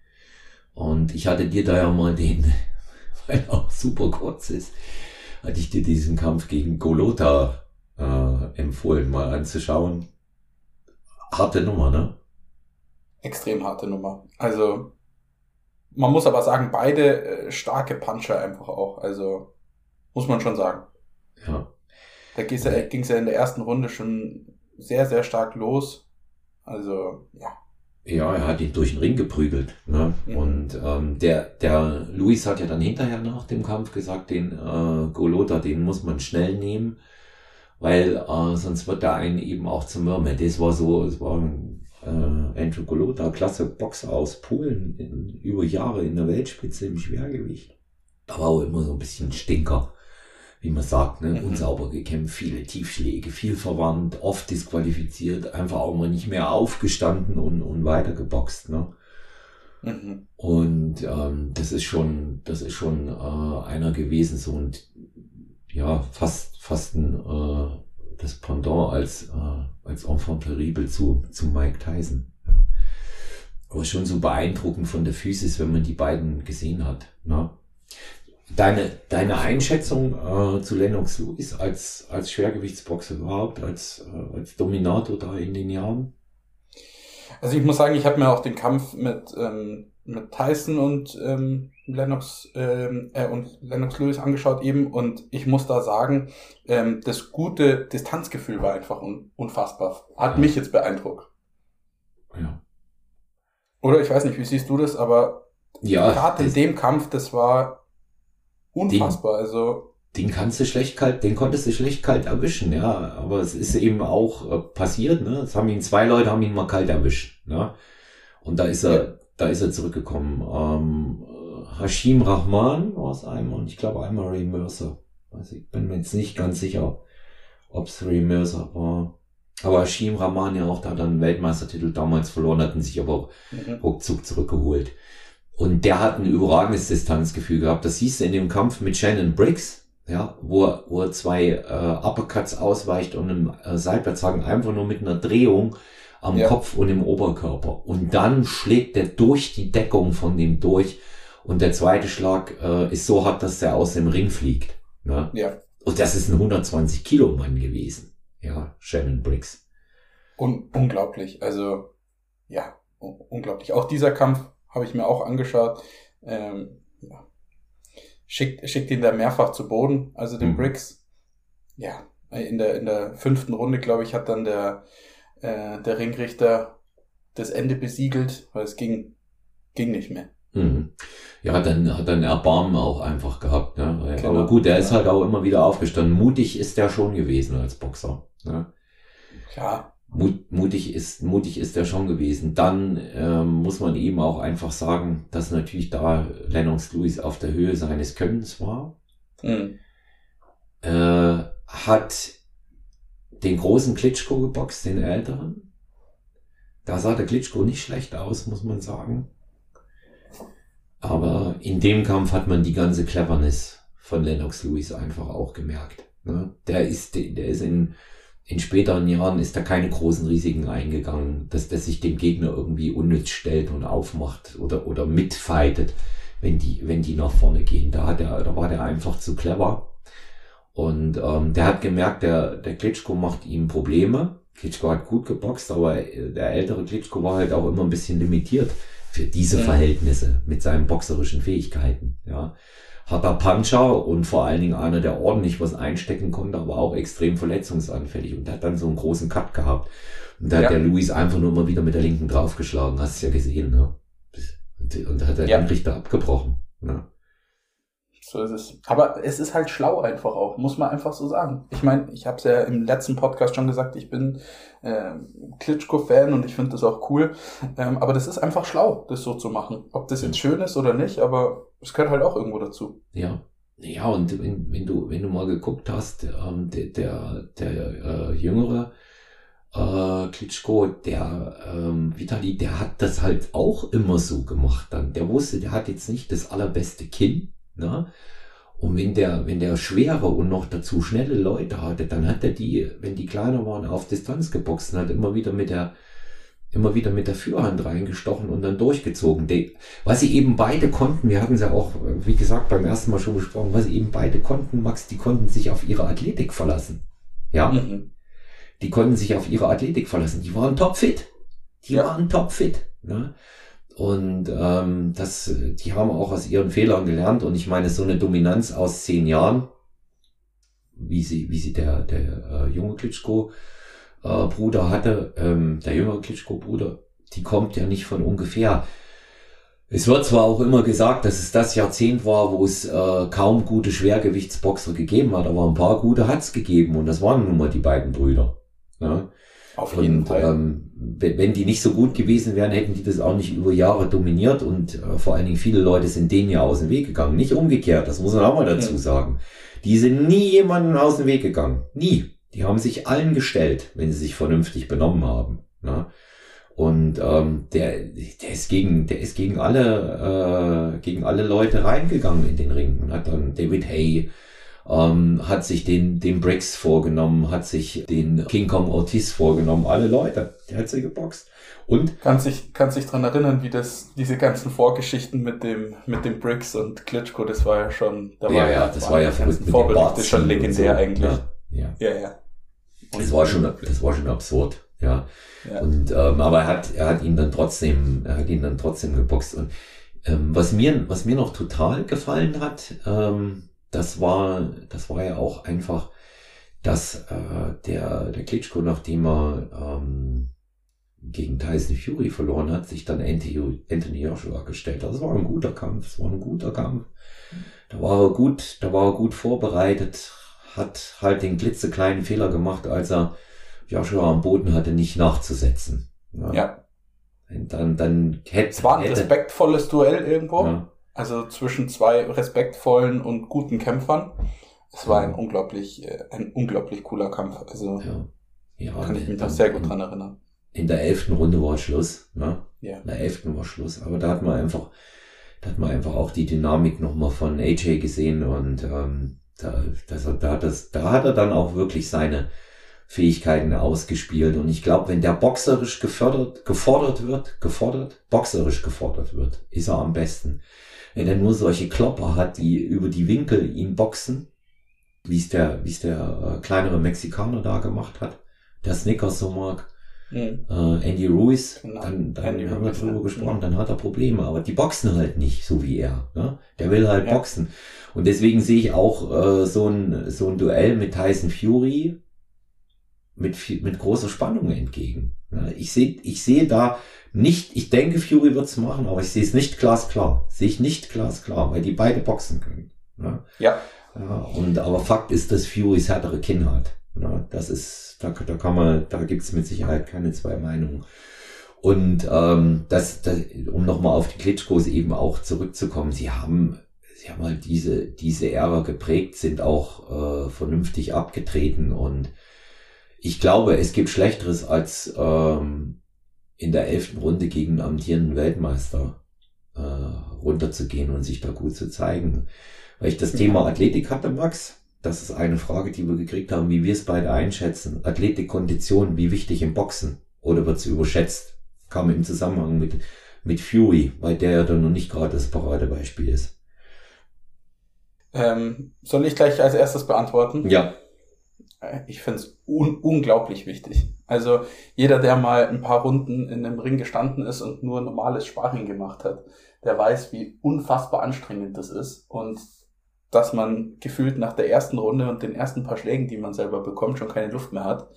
Und ich hatte dir da ja mal weil er auch super kurz ist, hatte ich dir diesen Kampf gegen Golota empfohlen, mal anzuschauen. Harte Nummer, ne? Extrem harte Nummer. Also, man muss aber sagen, beide starke Puncher einfach auch. Also, muss man schon sagen. Ja. Da ging es ja in der ersten Runde schon sehr, sehr stark los. Also, ja. Ja, er hat ihn durch den Ring geprügelt. Ne? Mhm. Und der Luis hat ja dann hinterher nach dem Kampf gesagt, den Golota, den muss man schnell nehmen, weil sonst wird der einen eben auch zum Mermaid. Es war Andrew Golota, klasse Boxer aus Polen, über Jahre in der Weltspitze im Schwergewicht. Da war auch immer so ein bisschen Stinker, wie man sagt, ne? Unsauber gekämpft, viele Tiefschläge, viel verwandt, oft disqualifiziert, einfach auch mal nicht mehr aufgestanden und weiter geboxt, ne? Mhm. Und das ist schon einer gewesen, so und ja, fast das Pendant als Enfant terrible zu Mike Tyson. Ja. Aber schon so beeindruckend von der Physis, wenn man die beiden gesehen hat, ne? Deine Einschätzung zu Lennox Lewis als Schwergewichtsboxer überhaupt, als Dominator da in den Jahren? Also ich muss sagen, ich habe mir auch den Kampf mit Tyson und Lennox Lewis angeschaut eben, und ich muss da sagen, das gute Distanzgefühl war einfach unfassbar. Hat mich jetzt beeindruckt. Ja. Oder ich weiß nicht, wie siehst du das, aber gerade in dem Kampf, das war unfassbar. Den konntest du schlecht kalt erwischen, ja. Aber es ist eben auch passiert, ne. Es haben zwei Leute haben ihn mal kalt erwischt, ne. Und da ist er zurückgekommen. Hashim Rahman war es einmal und ich glaube einmal Ray Mercer. Also ich bin mir jetzt nicht ganz sicher, ob es Ray Mercer war. Aber Hashim Rahman ja auch, da hat dann einen Weltmeistertitel damals verloren, hatten sich aber ruckzuck zurückgeholt. Und der hat ein überragendes Distanzgefühl gehabt. Das siehst du in dem Kampf mit Shannon Briggs, ja, wo er zwei Uppercuts ausweicht und im Seitwärtshaken einfach nur mit einer Drehung am Kopf und im Oberkörper. Und dann schlägt er durch die Deckung von dem durch. Und der zweite Schlag ist so hart, dass der aus dem Ring fliegt. Ne? Ja. Und das ist ein 120-Kilo-Mann gewesen. Ja, Shannon Briggs. Unglaublich. Also, ja, unglaublich. Auch dieser Kampf habe ich mir auch angeschaut. Schickt ihn da mehrfach zu Boden, also den Briggs. Ja, in der 5. Runde, glaube ich, hat dann der Ringrichter das Ende besiegelt, weil es ging nicht mehr. Mhm. Ja, hat dann Erbarmen auch einfach gehabt, ne? Genau. Aber gut, der ist halt auch immer wieder aufgestanden. Mutig ist der schon gewesen als Boxer, ne? Klar. Mutig ist der schon gewesen. Dann muss man eben auch einfach sagen, dass natürlich da Lennox Lewis auf der Höhe seines Könnens war. Hat den großen Klitschko geboxt, den älteren. Da sah der Klitschko nicht schlecht aus, muss man sagen. Aber in dem Kampf hat man die ganze Cleverness von Lennox Lewis einfach auch gemerkt. Ne? Der ist in späteren Jahren ist da keine großen Risiken eingegangen, dass der sich dem Gegner irgendwie unnütz stellt und aufmacht oder mitfightet, wenn die nach vorne gehen. Da war der einfach zu clever. Und der hat gemerkt, der Klitschko macht ihm Probleme. Klitschko hat gut geboxt, aber der ältere Klitschko war halt auch immer ein bisschen limitiert für diese Verhältnisse mit seinen boxerischen Fähigkeiten. Ja, harter Puncher und vor allen Dingen einer, der ordentlich was einstecken konnte, aber auch extrem verletzungsanfällig. Und der hat dann so einen großen Cut gehabt. Und da hat der Luis einfach nur mal wieder mit der linken draufgeschlagen. Hast du ja gesehen, ne? Und da hat er den Richter abgebrochen. Ne? So ist es. Aber es ist halt schlau einfach auch, muss man einfach so sagen. Ich meine, ich habe es ja im letzten Podcast schon gesagt, ich bin Klitschko-Fan und ich finde das auch cool. Aber das ist einfach schlau, das so zu machen. Ob das jetzt schön ist oder nicht, aber es gehört halt auch irgendwo dazu. Ja, und wenn du mal geguckt hast, der jüngere Klitschko, der Vitali, der hat das halt auch immer so gemacht dann. Der wusste, der hat jetzt nicht das allerbeste Kinn. Ne? Und wenn der schwere und noch dazu schnelle Leute hatte, dann hat er die, wenn die kleiner waren, auf Distanz geboxt und hat immer wieder mit der Führhand reingestochen und dann durchgezogen. Was sie eben beide konnten, wir hatten es ja auch, wie gesagt, beim ersten Mal schon besprochen, was sie eben beide konnten, Max, die konnten sich auf ihre Athletik verlassen. Ja. Die konnten sich auf ihre Athletik verlassen. Die waren topfit. Waren topfit. Ne? Und die haben auch aus ihren Fehlern gelernt. Und ich meine, so eine Dominanz aus 10 Jahren, wie sie der junge Klitschko-Bruder hatte, der jüngere Klitschko-Bruder, die kommt ja nicht von ungefähr. Es wird zwar auch immer gesagt, dass es das Jahrzehnt war, wo es kaum gute Schwergewichtsboxer gegeben hat, aber ein paar gute hat's gegeben. Und das waren nun mal die beiden Brüder. Ja? Auf jeden Fall. Wenn die nicht so gut gewesen wären, hätten die das auch nicht über Jahre dominiert und vor allen Dingen viele Leute sind denen ja aus dem Weg gegangen. Nicht umgekehrt, das muss man auch mal dazu sagen. Die sind nie jemandem aus dem Weg gegangen. Nie. Die haben sich allen gestellt, wenn sie sich vernünftig benommen haben. Ne? Und der ist gegen alle Leute reingegangen in den Ring und hat dann David Haye, hat sich den Briggs vorgenommen, hat sich den King Kong Ortiz vorgenommen, alle Leute, der hat sie geboxt. Und kann sich dran erinnern, wie diese ganzen Vorgeschichten mit dem Briggs und Klitschko, das war ja schon, das war ja verrückt mit dem Bart schon legendär so, eigentlich. Ja. Das war schon absurd, ja. Und aber er hat ihn dann trotzdem geboxt. Und was mir noch total gefallen hat, das war ja auch einfach, dass der Klitschko, nachdem er gegen Tyson Fury verloren hat, sich dann Anthony Joshua gestellt hat. Das war ein guter Kampf. Da war er gut vorbereitet, hat halt den klitzekleinen Fehler gemacht, als er Joshua am Boden hatte, nicht nachzusetzen. Ja. Und dann es war ein respektvolles Duell irgendwo. Ja. Also zwischen zwei respektvollen und guten Kämpfern. Es war ein unglaublich cooler Kampf. Also kann ich mich da sehr gut dran erinnern. In der 11. Runde war Schluss. Ne? Ja. In der 11. war Schluss. Aber da hat man einfach auch die Dynamik nochmal von AJ gesehen und da hat er dann auch wirklich seine Fähigkeiten ausgespielt. Und ich glaube, wenn der boxerisch gefordert wird, ist er am besten. Wenn er nur solche Klopper hat, die über die Winkel ihn boxen, wie es der kleinere Mexikaner da gemacht hat, der Snickers so mag, Andy Ruiz, genau. Dann haben wir darüber gesprochen, dann hat er Probleme, aber die boxen halt nicht so wie er. Ne? Der will halt boxen. Und deswegen sehe ich auch so ein Duell mit Tyson Fury mit großer Spannung entgegen. Ja, ich sehe da nicht, ich denke, Fury wird's machen, aber ich sehe es nicht glasklar. Weil die beide boxen können. Ja. Aber Fakt ist, dass Furys härtere Kinn hat. Ja, das ist, da gibt's mit Sicherheit keine zwei Meinungen. Und um nochmal auf die Klitschkos eben auch zurückzukommen, sie haben halt diese Ära geprägt, sind auch vernünftig abgetreten und ich glaube, es gibt Schlechteres als in der 11. Runde gegen einen amtierenden Weltmeister runterzugehen und sich da gut zu zeigen. Weil ich das Thema Athletik hatte, Max, das ist eine Frage, die wir gekriegt haben, wie wir es beide einschätzen. Athletik, Kondition, wie wichtig im Boxen? Oder wird es überschätzt? Kam im Zusammenhang mit Fury, weil der ja dann noch nicht gerade das Paradebeispiel ist. Soll ich gleich als erstes beantworten? Ja. Ich finde es unglaublich wichtig. Also jeder, der mal ein paar Runden in einem Ring gestanden ist und nur normales Sparring gemacht hat, der weiß, wie unfassbar anstrengend das ist und dass man gefühlt nach der ersten Runde und den ersten paar Schlägen, die man selber bekommt, schon keine Luft mehr hat.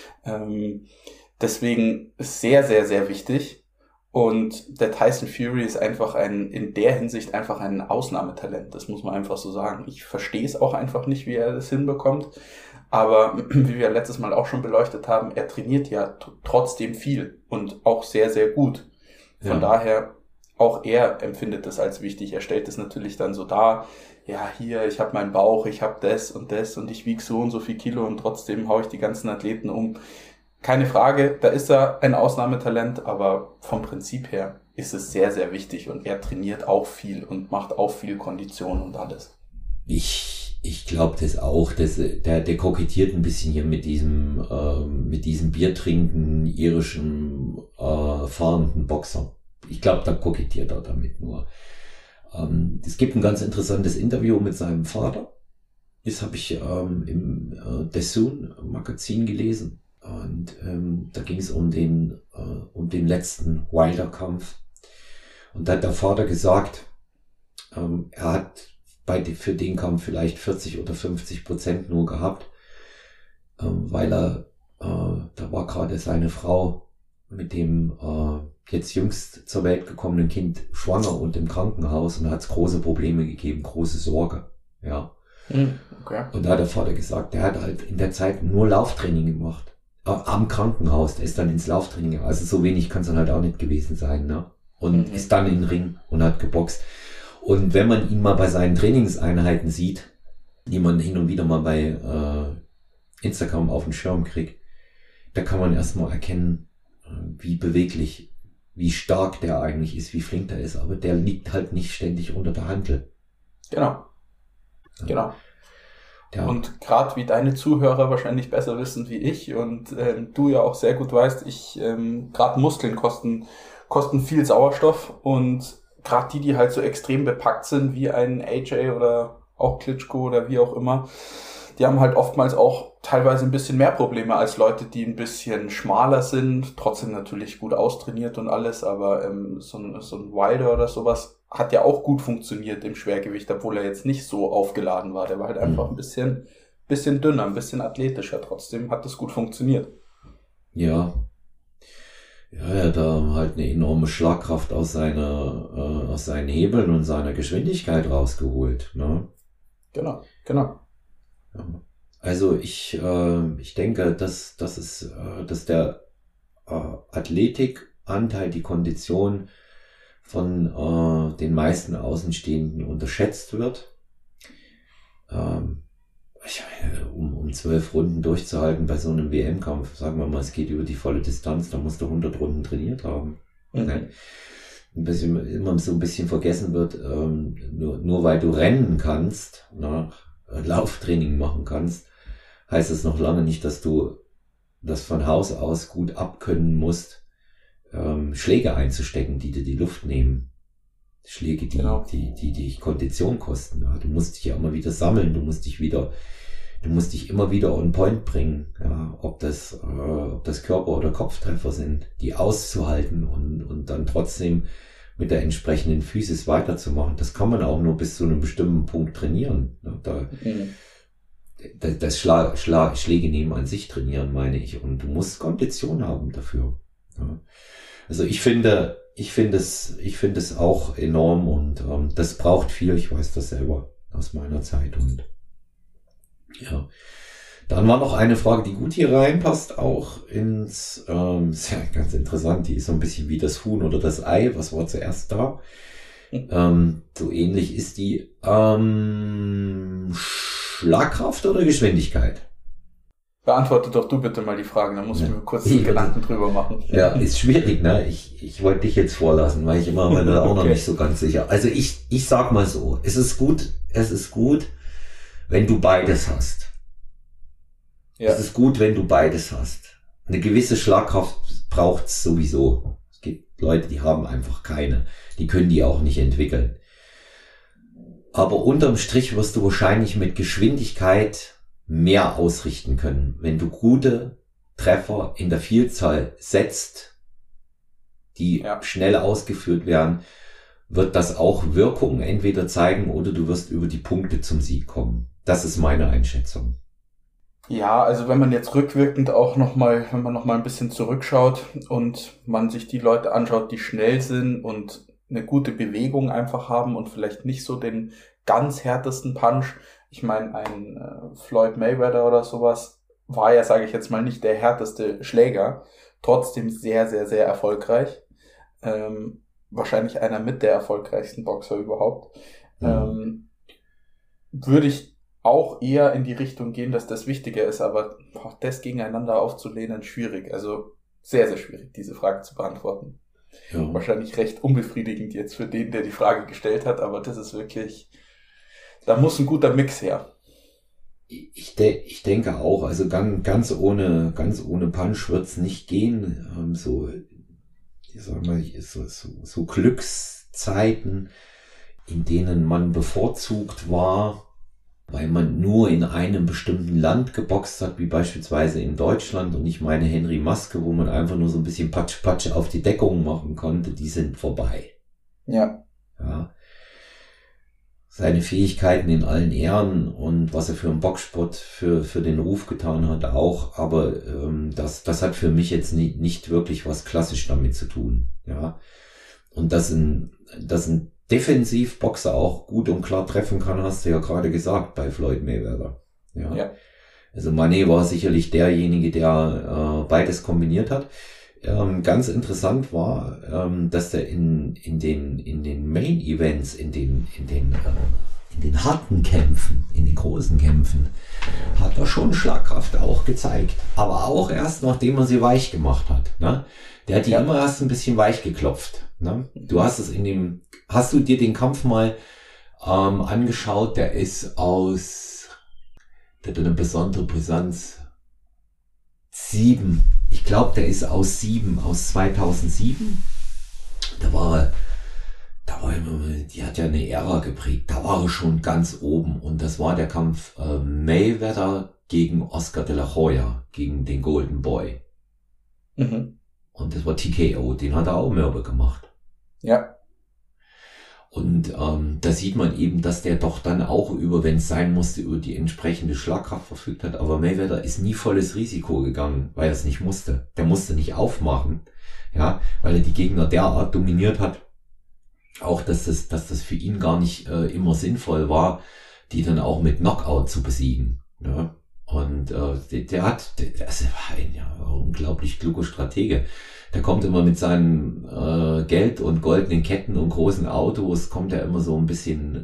Deswegen sehr, sehr, sehr wichtig. Und der Tyson Fury ist einfach in der Hinsicht einfach ein Ausnahmetalent. Das muss man einfach so sagen. Ich verstehe es auch einfach nicht, wie er das hinbekommt. Aber wie wir letztes Mal auch schon beleuchtet haben, er trainiert ja trotzdem viel und auch sehr, sehr gut. Von daher, auch er empfindet das als wichtig. Er stellt es natürlich dann so dar, ja, hier, ich habe meinen Bauch, ich habe das und ich wiege so und so viel Kilo und trotzdem haue ich die ganzen Athleten um. Keine Frage, da ist er ein Ausnahmetalent, aber vom Prinzip her ist es sehr, sehr wichtig und er trainiert auch viel und macht auch viel Kondition und alles. Ich glaube das auch, der kokettiert ein bisschen hier mit diesem biertrinkenden, irischen, fahrenden Boxer. Ich glaube, da kokettiert er damit nur. Es gibt ein ganz interessantes Interview mit seinem Vater. Das habe ich im DAZN Magazin gelesen. Und da ging es um den letzten Wilder-Kampf. Und da hat der Vater gesagt, er hat für den Kampf vielleicht 40 oder 50% nur gehabt, weil da war gerade seine Frau mit dem jetzt jüngst zur Welt gekommenen Kind schwanger und im Krankenhaus, und da hat es große Probleme gegeben, große Sorge, ja. Okay. Und da hat der Vater gesagt, der hat halt in der Zeit nur Lauftraining gemacht, am Krankenhaus, der ist dann ins Lauftraining gegangen, also so wenig kann es dann halt auch nicht gewesen sein, ne? Und ist dann in den Ring und hat geboxt. Und wenn man ihn mal bei seinen Trainingseinheiten sieht, die man hin und wieder mal bei Instagram auf den Schirm kriegt, da kann man erstmal erkennen, wie beweglich, wie stark der eigentlich ist, wie flink der ist. Aber der liegt halt nicht ständig unter der Hantel. Genau. Genau. Ja. Und gerade wie deine Zuhörer wahrscheinlich besser wissen wie ich und du ja auch sehr gut weißt, gerade Muskeln kosten viel Sauerstoff, und gerade die halt so extrem bepackt sind, wie ein AJ oder auch Klitschko oder wie auch immer, die haben halt oftmals auch teilweise ein bisschen mehr Probleme als Leute, die ein bisschen schmaler sind, trotzdem natürlich gut austrainiert und alles, aber so ein Wilder oder sowas hat ja auch gut funktioniert im Schwergewicht, obwohl er jetzt nicht so aufgeladen war. Der war halt einfach ein bisschen dünner, ein bisschen athletischer, trotzdem hat das gut funktioniert. Ja. Ja, er hat da halt eine enorme Schlagkraft aus seinen Hebeln und seiner Geschwindigkeit rausgeholt, ne? Genau. Ja. Also ich denke, dass der Athletikanteil, die Kondition von den meisten Außenstehenden unterschätzt wird. Um 12 Runden durchzuhalten bei so einem WM-Kampf, sagen wir mal, es geht über die volle Distanz, da musst du 100 Runden trainiert haben. Mhm. Immer so ein bisschen vergessen wird, nur weil du rennen kannst, Lauftraining machen kannst, heißt es noch lange nicht, dass du das von Haus aus gut abkönnen musst, Schläge einzustecken, die dir die Luft nehmen. Schläge, die Kondition kosten. Ja, du musst dich ja immer wieder sammeln, du musst dich immer wieder on point bringen, ja, ob das Körper- oder Kopftreffer sind, die auszuhalten und dann trotzdem mit der entsprechenden Physis weiterzumachen. Das kann man auch nur bis zu einem bestimmten Punkt trainieren. Das Schläge nehmen an sich trainieren, meine ich. Und du musst Kondition haben dafür. Ja. Also ich finde es auch enorm, und das braucht viel. Ich weiß das selber aus meiner Zeit. Und ja, dann war noch eine Frage, die gut hier reinpasst, auch ins, ist ja ganz interessant, die ist so ein bisschen wie das Huhn oder das Ei, was war zuerst da? So ähnlich ist die Schlagkraft oder Geschwindigkeit? Beantworte doch du bitte mal die Fragen, dann muss ich mir kurz Gedanken drüber machen. Ja, ist schwierig, ne? Ich wollte dich jetzt vorlassen, weil ich immer bin da auch noch nicht so ganz sicher. Also ich sag mal so, es ist gut, wenn du beides hast. Ja. Es ist gut, wenn du beides hast. Eine gewisse Schlagkraft braucht's sowieso. Es gibt Leute, die haben einfach keine. Die können die auch nicht entwickeln. Aber unterm Strich wirst du wahrscheinlich mit Geschwindigkeit mehr ausrichten können. Wenn du gute Treffer in der Vielzahl setzt, die schnell ausgeführt werden, wird das auch Wirkung entweder zeigen oder du wirst über die Punkte zum Sieg kommen. Das ist meine Einschätzung. Ja, also wenn man jetzt rückwirkend auch nochmal, wenn man nochmal ein bisschen zurückschaut und man sich die Leute anschaut, die schnell sind und eine gute Bewegung einfach haben und vielleicht nicht so den ganz härtesten Punch. Ich meine, ein Floyd Mayweather oder sowas war ja, sage ich jetzt mal, nicht der härteste Schläger, trotzdem sehr, sehr, sehr erfolgreich. Wahrscheinlich einer mit der erfolgreichsten Boxer überhaupt. Würde ich auch eher in die Richtung gehen, dass das wichtiger ist, aber das gegeneinander aufzulehnen, schwierig. Also sehr, sehr schwierig, diese Frage zu beantworten. Ja. Wahrscheinlich recht unbefriedigend jetzt für den, der die Frage gestellt hat, aber das ist wirklich, da muss ein guter Mix her. Ich denke auch, also ganz ohne Punch wird's nicht gehen. So Glückszeiten, in denen man bevorzugt war, weil man nur in einem bestimmten Land geboxt hat, wie beispielsweise in Deutschland, und ich meine Henry Maske, wo man einfach nur so ein bisschen Patsch auf die Deckung machen konnte, die sind vorbei. Ja. Seine Fähigkeiten in allen Ehren und was er für einen Boxsport für den Ruf getan hat auch, aber das hat für mich jetzt nicht wirklich was klassisch damit zu tun. Ja. Und dass ein Defensivboxer auch gut und klar treffen kann, hast du ja gerade gesagt bei Floyd Mayweather. Ja. Also Mané war sicherlich derjenige, der beides kombiniert hat. Ganz interessant war, dass der in den Main Events, in den harten Kämpfen, in den großen Kämpfen, hat er schon Schlagkraft auch gezeigt. Aber auch erst, nachdem er sie weich gemacht hat. Ne? Der hat die immer erst ein bisschen weich geklopft. Ne? Du hast es hast du dir den Kampf mal angeschaut? Der hat eine besondere Brisanz. 7. Ich glaube, der ist aus 2007. Die hat ja eine Ära geprägt. Da war er schon ganz oben. Und das war der Kampf Mayweather gegen Oscar de la Hoya, gegen den Golden Boy. Mhm. Und das war TKO, den hat er auch mürbe gemacht. Ja. Und da sieht man eben, dass der doch dann auch wenn es sein musste, über die entsprechende Schlagkraft verfügt hat. Aber Mayweather ist nie volles Risiko gegangen, weil er es nicht musste. Der musste nicht aufmachen, ja, weil er die Gegner derart dominiert hat. Auch, dass das für ihn gar nicht immer sinnvoll war, die dann auch mit Knockout zu besiegen. Ja. Und der war ein unglaublich kluger Stratege. Der kommt immer mit seinem Geld und goldenen Ketten und großen Autos, kommt er immer so ein bisschen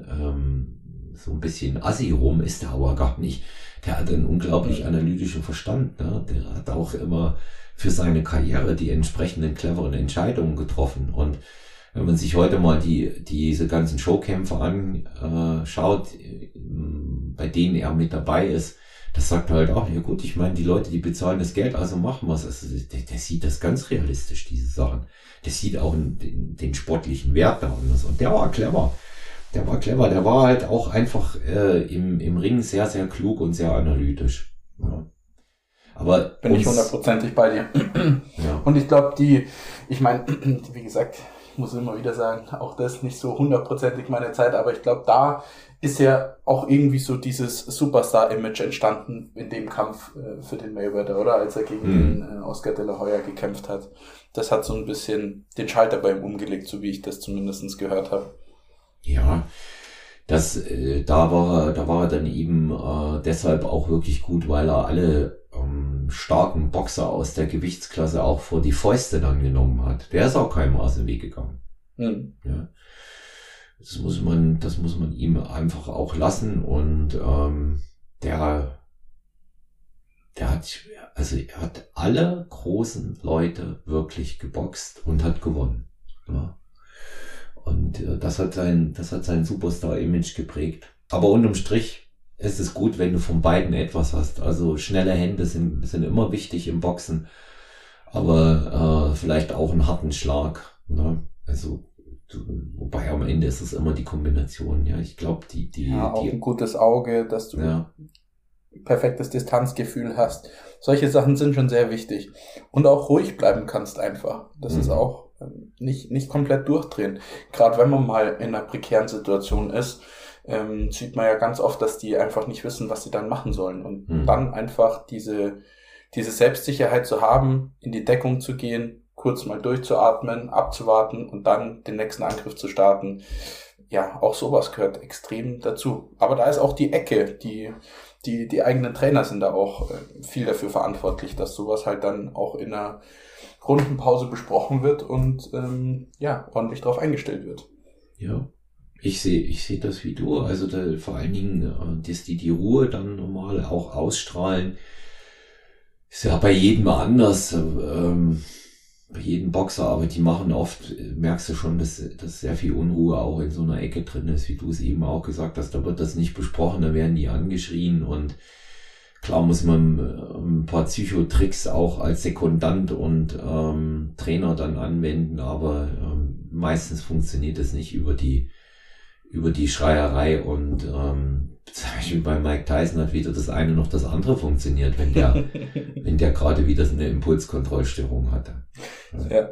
assi rum, ist er aber gar nicht. Der hat einen unglaublich analytischen Verstand. Ne? Der hat auch immer für seine Karriere die entsprechenden cleveren Entscheidungen getroffen. Und wenn man sich heute mal diese ganzen Showkämpfe anschaut, bei denen er mit dabei ist, das sagt halt auch, ja gut, ich meine, die Leute, die bezahlen das Geld, also machen wir es. Also der sieht das ganz realistisch, diese Sachen. Der sieht auch den sportlichen Wert da anders. Und der war clever. Der war halt auch einfach im Ring sehr, sehr klug und sehr analytisch. Ja. Aber bin ich 100%ig bei dir. Ja. Und ich glaube, ich meine, wie gesagt, ich muss immer wieder sagen, auch das nicht so 100%ig meine Zeit, aber ich glaube, da ist ja auch irgendwie so dieses Superstar-Image entstanden in dem Kampf für den Mayweather, oder? Als er gegen den Oscar de la Hoya gekämpft hat. Das hat so ein bisschen den Schalter bei ihm umgelegt, so wie ich das zumindest gehört habe. Ja, da war er dann eben deshalb auch wirklich gut, weil er alle starken Boxer aus der Gewichtsklasse auch vor die Fäuste dann genommen hat. Der ist auch keinem aus dem Weg gegangen. Ja. Das muss man ihm einfach auch lassen, und der er hat alle großen Leute wirklich geboxt und hat gewonnen. Ja. Und das hat sein Superstar-Image geprägt. Aber unterm Strich ist es gut, wenn du von beiden etwas hast. Also schnelle Hände sind immer wichtig im Boxen, aber vielleicht auch einen harten Schlag. Ne? Also wobei am Ende ist es immer die Kombination. Ja, ich glaube, auch ein gutes Auge, dass du perfektes Distanzgefühl hast. Solche Sachen sind schon sehr wichtig. Und auch ruhig bleiben kannst einfach. Das ist auch nicht komplett durchdrehen. Gerade wenn man mal in einer prekären Situation ist, sieht man ja ganz oft, dass die einfach nicht wissen, was sie dann machen sollen. Und dann einfach diese Selbstsicherheit zu haben, in die Deckung zu gehen, kurz mal durchzuatmen, abzuwarten und dann den nächsten Angriff zu starten. Ja, auch sowas gehört extrem dazu. Aber da ist auch die Ecke, die eigenen Trainer sind da auch viel dafür verantwortlich, dass sowas halt dann auch in einer Rundenpause besprochen wird und ordentlich drauf eingestellt wird. Ja, ich sehe das wie du. Also vor allen Dingen, dass die Ruhe dann normal auch ausstrahlen, ist ja bei jedem anders. Bei jedem Boxer, aber die machen oft, merkst du schon, dass sehr viel Unruhe auch in so einer Ecke drin ist, wie du es eben auch gesagt hast, da wird das nicht besprochen, da werden die angeschrien und klar muss man ein paar Psychotricks auch als Sekundant und Trainer dann anwenden, aber meistens funktioniert es nicht über die Schreierei und zum Beispiel bei Mike Tyson hat weder das eine noch das andere funktioniert, wenn der gerade wieder eine Impulskontrollstörung hatte. Ja.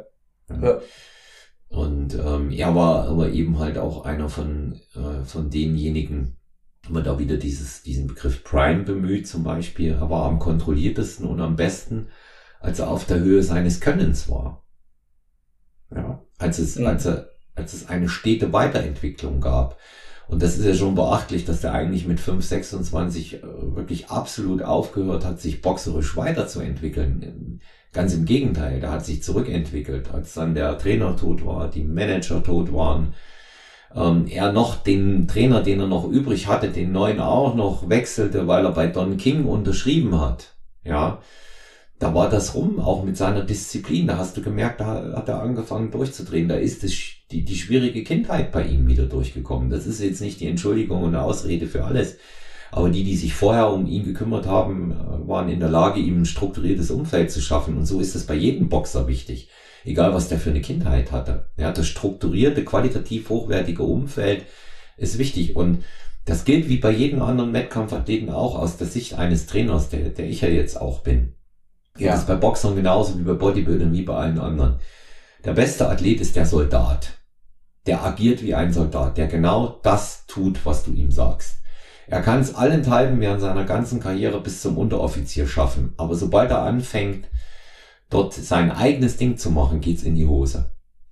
Und er war aber eben halt auch einer von denjenigen, wenn man da wieder diesen Begriff Prime bemüht zum Beispiel, er war am kontrolliertesten und am besten, als er auf der Höhe seines Könnens war. Ja, als es eine stete Weiterentwicklung gab. Und das ist ja schon beachtlich, dass der eigentlich mit 5,26 wirklich absolut aufgehört hat, sich boxerisch weiterzuentwickeln. Ganz im Gegenteil, der hat sich zurückentwickelt, als dann der Trainer tot war, die Manager tot waren. Er noch den Trainer, den er noch übrig hatte, den neuen auch noch wechselte, weil er bei Don King unterschrieben hat. Ja, da war das rum, auch mit seiner Disziplin. Da hast du gemerkt, da hat er angefangen durchzudrehen. Da ist die schwierige Kindheit bei ihm wieder durchgekommen. Das ist jetzt nicht die Entschuldigung und eine Ausrede für alles. Aber die sich vorher um ihn gekümmert haben, waren in der Lage, ihm ein strukturiertes Umfeld zu schaffen. Und so ist es bei jedem Boxer wichtig. Egal, was der für eine Kindheit hatte. Ja, das strukturierte, qualitativ hochwertige Umfeld ist wichtig. Und das gilt wie bei jedem anderen Wettkampfathleten auch aus der Sicht eines Trainers, der ich ja jetzt auch bin. Ja. Das ist bei Boxern genauso wie bei Bodybuildern, wie bei allen anderen. Der beste Athlet ist der Soldat. Der agiert wie ein Soldat, der genau das tut, was du ihm sagst. Er kann es allenthalben während seiner ganzen Karriere bis zum Unteroffizier schaffen. Aber sobald er anfängt, dort sein eigenes Ding zu machen, geht's in die Hose.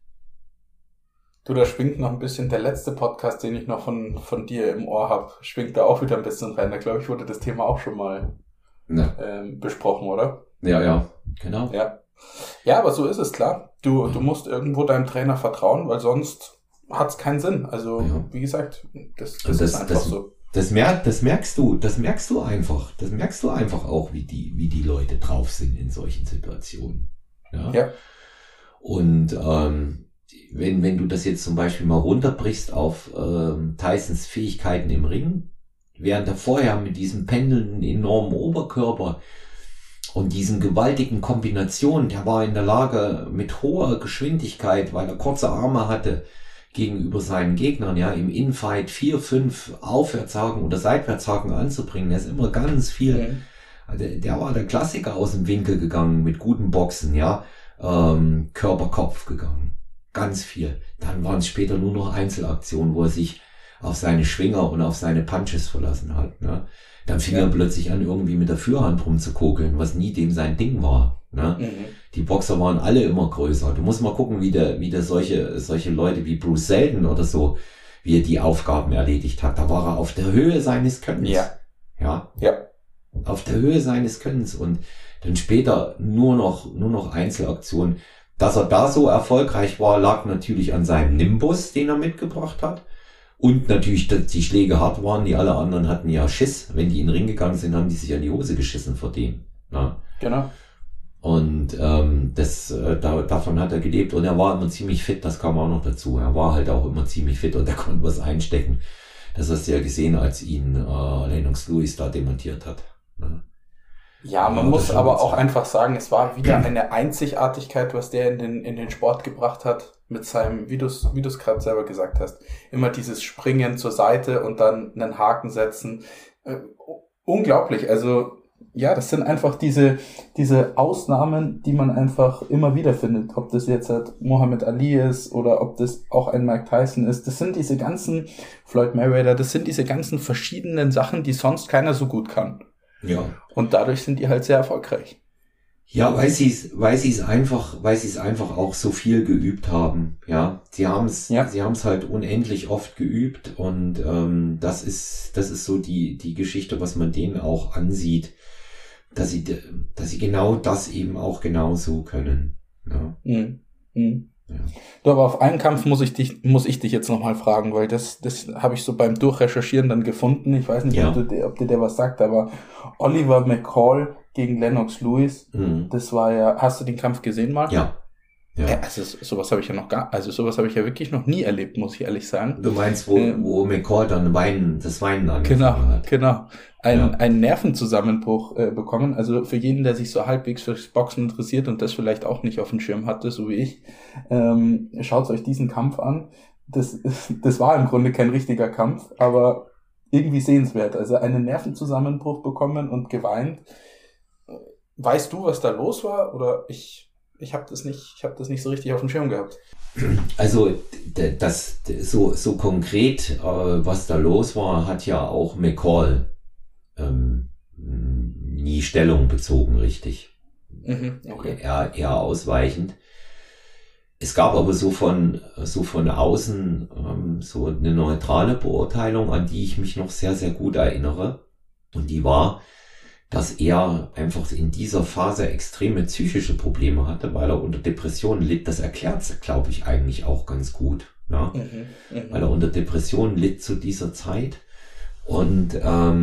Du, da schwingt noch ein bisschen der letzte Podcast, den ich noch von dir im Ohr habe, schwingt da auch wieder ein bisschen rein. Da glaube ich, wurde das Thema auch schon mal besprochen, oder? Ja, genau. Ja, aber so ist es, klar. Du musst irgendwo deinem Trainer vertrauen, weil sonst hat's keinen Sinn. Also, wie gesagt, das ist einfach so. Das merkst du einfach. Das merkst du einfach auch, wie die Leute drauf sind in solchen Situationen. Ja. Und wenn du das jetzt zum Beispiel mal runterbrichst auf Tysons Fähigkeiten im Ring, während er vorher mit diesem pendelnden enormen Oberkörper und diesen gewaltigen Kombinationen, der war in der Lage mit hoher Geschwindigkeit, weil er kurze Arme hatte, gegenüber seinen Gegnern, ja, im Infight 4, 5 Aufwärtshaken oder Seitwärtshaken anzubringen. Der ist immer ganz viel, der war der Klassiker aus dem Winkel gegangen mit guten Boxen, ja, Körper-Kopf gegangen. Ganz viel. Dann waren es später nur noch Einzelaktionen, wo er sich auf seine Schwinger und auf seine Punches verlassen hat, ne. Dann fing er plötzlich an, irgendwie mit der Führhand rumzukokeln, was nie dem sein Ding war. Ne? Die Boxer waren alle immer größer. Du musst mal gucken, wie der solche Leute wie Bruce Seldon oder so, wie er die Aufgaben erledigt hat. Da war er auf der Höhe seines Könnens. Ja. Auf der Höhe seines Könnens. Und dann später nur noch Einzelaktionen. Dass er da so erfolgreich war, lag natürlich an seinem Nimbus, den er mitgebracht hat. Und natürlich, dass die Schläge hart waren, die alle anderen hatten ja Schiss. Wenn die in den Ring gegangen sind, haben die sich an die Hose geschissen vor dem. Ne? Genau. Und davon hat er gelebt und er war immer ziemlich fit, das kam auch noch dazu. Er war halt auch immer ziemlich fit und er konnte was einstecken. Das hast du ja gesehen, als ihn Lennox Lewis da demontiert hat. Ne? Ja, man muss aber auch einfach sagen, es war wieder eine Einzigartigkeit, was der in den Sport gebracht hat, mit seinem, wie du es gerade selber gesagt hast, immer dieses Springen zur Seite und dann einen Haken setzen. Unglaublich, also ja, das sind einfach diese Ausnahmen, die man einfach immer wieder findet. Ob das jetzt halt Muhammad Ali ist oder ob das auch ein Mike Tyson ist. Das sind diese ganzen Floyd Mayweather, das sind diese ganzen verschiedenen Sachen, die sonst keiner so gut kann. Ja. Und dadurch sind die halt sehr erfolgreich. Ja, weil sie es einfach auch so viel geübt haben. Ja, sie haben es halt unendlich oft geübt und das ist so die Geschichte, was man denen auch ansieht, dass sie genau das eben auch genauso können. Ja. Ja. Du, aber auf einen Kampf muss ich dich jetzt nochmal fragen, weil das habe ich so beim Durchrecherchieren dann gefunden. Ich weiß nicht, ob dir der was sagt, aber Oliver McCall gegen Lennox Lewis, das war ja, hast du den Kampf gesehen mal? Ja. Also sowas habe ich ja wirklich noch nie erlebt, muss ich ehrlich sagen. Du meinst, wo McCall dann das Weinen angefangen hat. Genau. Einen Nervenzusammenbruch bekommen. Also für jeden, der sich so halbwegs fürs Boxen interessiert und das vielleicht auch nicht auf dem Schirm hatte, so wie ich, schaut euch diesen Kampf an. Das war im Grunde kein richtiger Kampf, aber irgendwie sehenswert. Also einen Nervenzusammenbruch bekommen und geweint. Weißt du, was da los war? Oder ich habe das nicht so richtig auf dem Schirm gehabt. Also so konkret, was da los war, hat ja auch McCall nie Stellung bezogen, richtig. Okay. Eher ausweichend. Es gab aber so von außen so eine neutrale Beurteilung, an die ich mich noch sehr, sehr gut erinnere. Und die war, dass er einfach in dieser Phase extreme psychische Probleme hatte, weil er unter Depressionen litt. Das erklärt, glaube ich, eigentlich auch ganz gut. Ja? Weil er unter Depressionen litt zu dieser Zeit und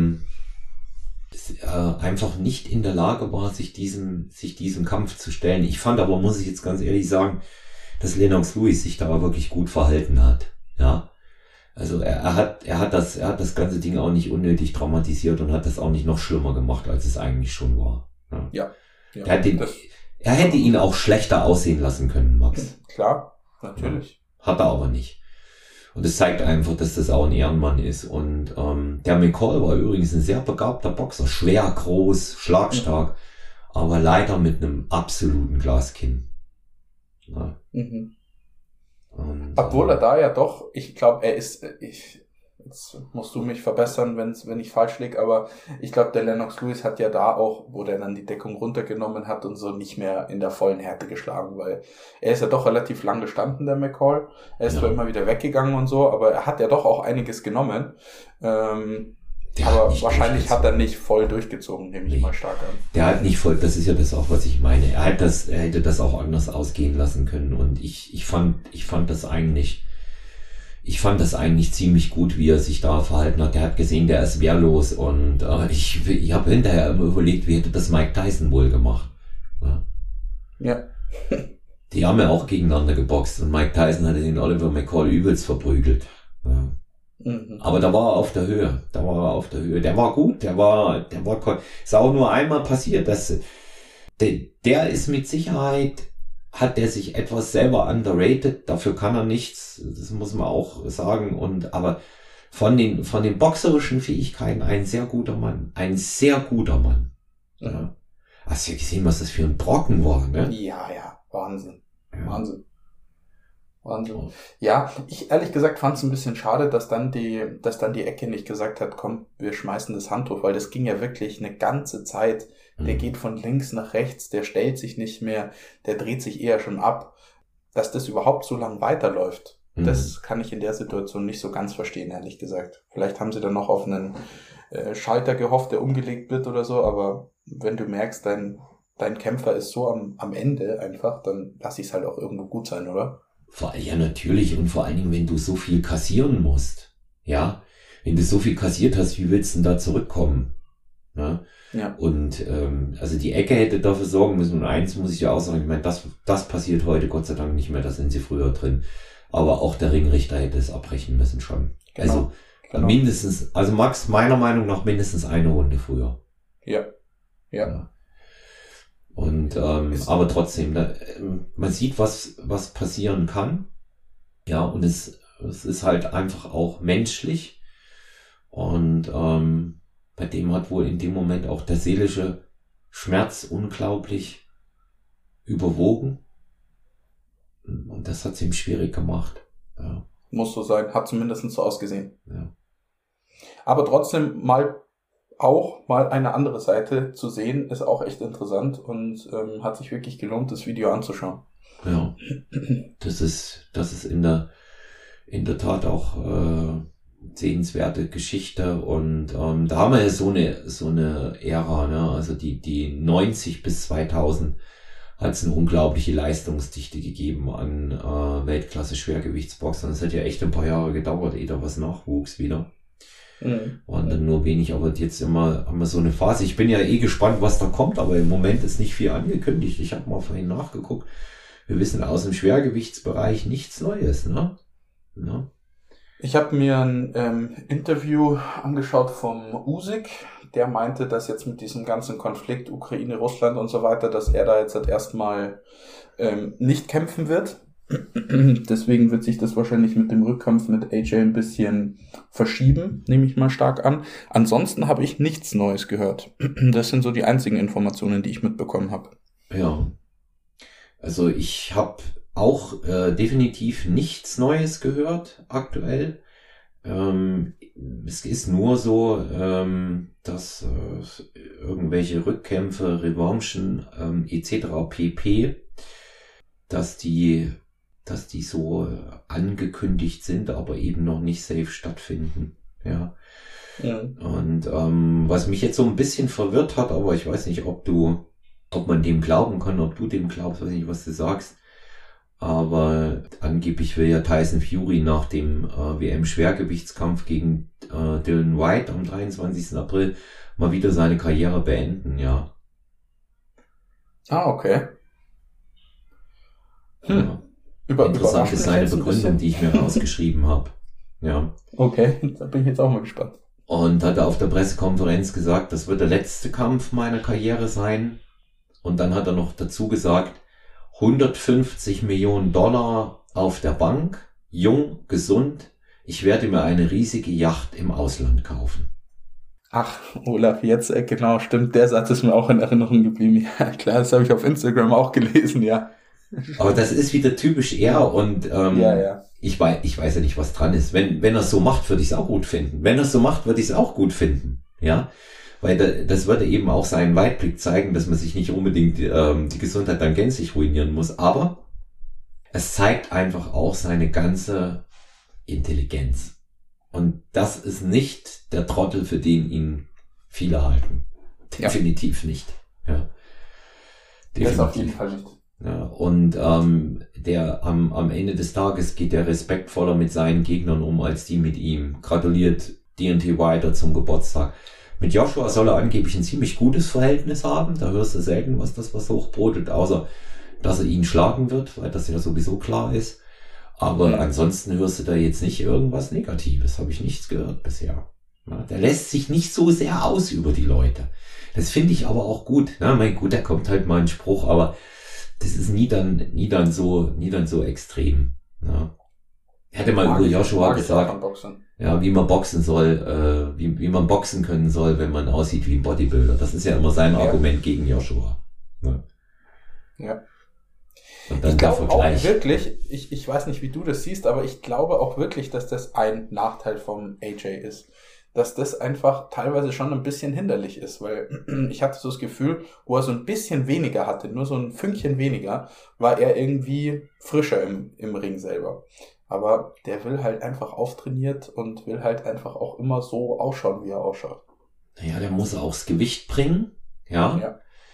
einfach nicht in der Lage war, sich diesem Kampf zu stellen. Ich fand aber, muss ich jetzt ganz ehrlich sagen, dass Lennox Lewis sich da wirklich gut verhalten hat. Ja. Also er hat das ganze Ding auch nicht unnötig traumatisiert und hat das auch nicht noch schlimmer gemacht, als es eigentlich schon war. Ja. Er hätte ihn auch schlechter aussehen lassen können, Max. Klar, natürlich. Hat er aber nicht. Und es zeigt einfach, dass das auch ein Ehrenmann ist. Und der McCall war übrigens ein sehr begabter Boxer. Schwer, groß, schlagstark, aber leider mit einem absoluten Glaskinn. Ja. Und, obwohl er da ja doch, ich glaube, jetzt musst du mich verbessern, wenn ich falsch liege, aber ich glaube, der Lennox Lewis hat ja da auch, wo der dann die Deckung runtergenommen hat und so, nicht mehr in der vollen Härte geschlagen, weil er ist ja doch relativ lang gestanden, der McCall. Er ist zwar immer wieder weggegangen und so, aber er hat ja doch auch einiges genommen. Aber wahrscheinlich hat er nicht voll durchgezogen, nehme ich mal stark an. Der hat nicht voll, das ist ja das auch, was ich meine. Er hätte das auch anders ausgehen lassen können und ich fand das eigentlich ziemlich gut, wie er sich da verhalten hat. Der hat gesehen, der ist wehrlos und ich habe hinterher immer überlegt, wie hätte das Mike Tyson wohl gemacht. Ja. Die haben ja auch gegeneinander geboxt und Mike Tyson hatte den Oliver McCall übelst verprügelt. Ja. Aber da war er auf der Höhe. Der war gut, ist auch nur einmal passiert, dass der ist mit Sicherheit, hat der sich etwas selber underrated, dafür kann er nichts, das muss man auch sagen, aber von den boxerischen Fähigkeiten ein sehr guter Mann. Ja. Hast du ja gesehen, was das für ein Brocken war, ne? Ja, Wahnsinn. Ja, ich ehrlich gesagt fand es ein bisschen schade, dass dann die Ecke nicht gesagt hat, komm, wir schmeißen das Handtuch, weil das ging ja wirklich eine ganze Zeit. Der geht von links nach rechts, der stellt sich nicht mehr, der dreht sich eher schon ab. Dass das überhaupt so lang weiterläuft, das kann ich in der Situation nicht so ganz verstehen, ehrlich gesagt. Vielleicht haben sie dann noch auf einen Schalter gehofft, der umgelegt wird oder so, aber wenn du merkst, dein Kämpfer ist so am Ende einfach, dann lass ich es halt auch irgendwo gut sein, oder? Ja, natürlich. Und vor allen Dingen, wenn du so viel kassieren musst. Ja, wenn du so viel kassiert hast, wie willst du denn da zurückkommen? Ne? Ja. Und also die Ecke hätte dafür sorgen müssen. Und eins muss ich ja auch sagen, ich meine, das passiert heute Gott sei Dank nicht mehr, da sind sie früher drin. Aber auch der Ringrichter hätte es abbrechen müssen schon. Genau. Also mindestens, also Max, meiner Meinung nach mindestens eine Runde früher. Ja. Und aber trotzdem, man sieht, was passieren kann. Ja, und es ist halt einfach auch menschlich. Und bei dem hat wohl in dem Moment auch der seelische Schmerz unglaublich überwogen. Und das hat es ihm schwierig gemacht. Ja. Muss so sein, hat zumindest so ausgesehen. Ja. Aber trotzdem mal eine andere Seite zu sehen, ist auch echt interessant und hat sich wirklich gelohnt, das Video anzuschauen. Ja. Das ist in der Tat auch sehenswerte Geschichte und da haben wir ja so eine Ära, ne? Also die 90 bis 2000 hat es eine unglaubliche Leistungsdichte gegeben an Weltklasse-Schwergewichtsboxern. Das hat ja echt ein paar Jahre gedauert, ehe da was nachwuchs wieder. Waren dann nur wenig, aber jetzt haben wir so eine Phase. Ich bin ja gespannt, was da kommt, aber im Moment ist nicht viel angekündigt. Ich habe mal vorhin nachgeguckt. Wir wissen aus dem Schwergewichtsbereich nichts Neues, ne? Ja. Ich habe mir ein Interview angeschaut vom Usyk. Der meinte, dass jetzt mit diesem ganzen Konflikt Ukraine, Russland und so weiter, dass er da jetzt erstmal nicht kämpfen wird. Deswegen wird sich das wahrscheinlich mit dem Rückkampf mit AJ ein bisschen verschieben, nehme ich mal stark an. Ansonsten habe ich nichts Neues gehört. Das sind so die einzigen Informationen, die ich mitbekommen habe. Ja, also ich habe auch definitiv nichts Neues gehört aktuell. Es ist nur so, dass irgendwelche Rückkämpfe, Revanchen etc. pp., dass die so angekündigt sind, aber eben noch nicht safe stattfinden. Ja. Und was mich jetzt so ein bisschen verwirrt hat, aber ich weiß nicht, ob man dem glauben kann, ob du dem glaubst, weiß nicht, was du sagst. Aber angeblich will ja Tyson Fury nach dem WM-Schwergewichtskampf gegen Dylan White am 23. April mal wieder seine Karriere beenden, ja. Okay. Ja. Interessant ist seine Begründung, die ich mir rausgeschrieben habe. Ja. Okay, da bin ich jetzt auch mal gespannt. Und hat er auf der Pressekonferenz gesagt, das wird der letzte Kampf meiner Karriere sein. Und dann hat er noch dazu gesagt, 150 Millionen Dollar auf der Bank, jung, gesund. Ich werde mir eine riesige Yacht im Ausland kaufen. Ach, Olaf, jetzt, genau, stimmt. Der Satz ist mir auch in Erinnerung geblieben. Ja, klar, das habe ich auf Instagram auch gelesen, ja. Aber das ist wieder typisch er und ja. Ich weiß ja nicht, was dran ist. Wenn er es so macht, würde ich es auch gut finden. Wenn er es so macht, würde ich es auch gut finden. Ja, weil das würde eben auch seinen Weitblick zeigen, dass man sich nicht unbedingt die Gesundheit dann gänzlich ruinieren muss. Aber es zeigt einfach auch seine ganze Intelligenz. Und das ist nicht der Trottel, für den ihn viele halten. Definitiv nicht. Ja. Das auf jeden Fall nicht. Ja, und der am Ende des Tages geht der respektvoller mit seinen Gegnern um, als die mit ihm. Gratuliert Deontay Wilder zum Geburtstag. Mit Joshua soll er angeblich ein ziemlich gutes Verhältnis haben. Da hörst du selten, was hochbrodelt, außer dass er ihn schlagen wird, weil das ja sowieso klar ist. Aber ansonsten hörst du da jetzt nicht irgendwas Negatives. Habe ich nichts gehört bisher. Ja, der lässt sich nicht so sehr aus über die Leute. Das finde ich aber auch gut. Na, mein gut, da kommt halt mal ein Spruch, aber das ist nie dann so extrem. Ja. Er hätte mal über Joshua gesagt, ja, wie man boxen soll, wie man boxen können soll, wenn man aussieht wie ein Bodybuilder. Das ist ja immer sein Argument gegen Joshua. Ja. Und dann ich glaube auch Vergleich. wirklich, ich weiß nicht, wie du das siehst, aber ich glaube auch wirklich, dass das ein Nachteil vom AJ ist. Dass das einfach teilweise schon ein bisschen hinderlich ist, weil ich hatte so das Gefühl, wo er so ein bisschen weniger hatte, nur so ein Fünkchen weniger, war er irgendwie frischer im Ring selber. Aber der will halt einfach auftrainiert und will halt einfach auch immer so ausschauen, wie er ausschaut. Ja, der muss auch das Gewicht bringen, ja.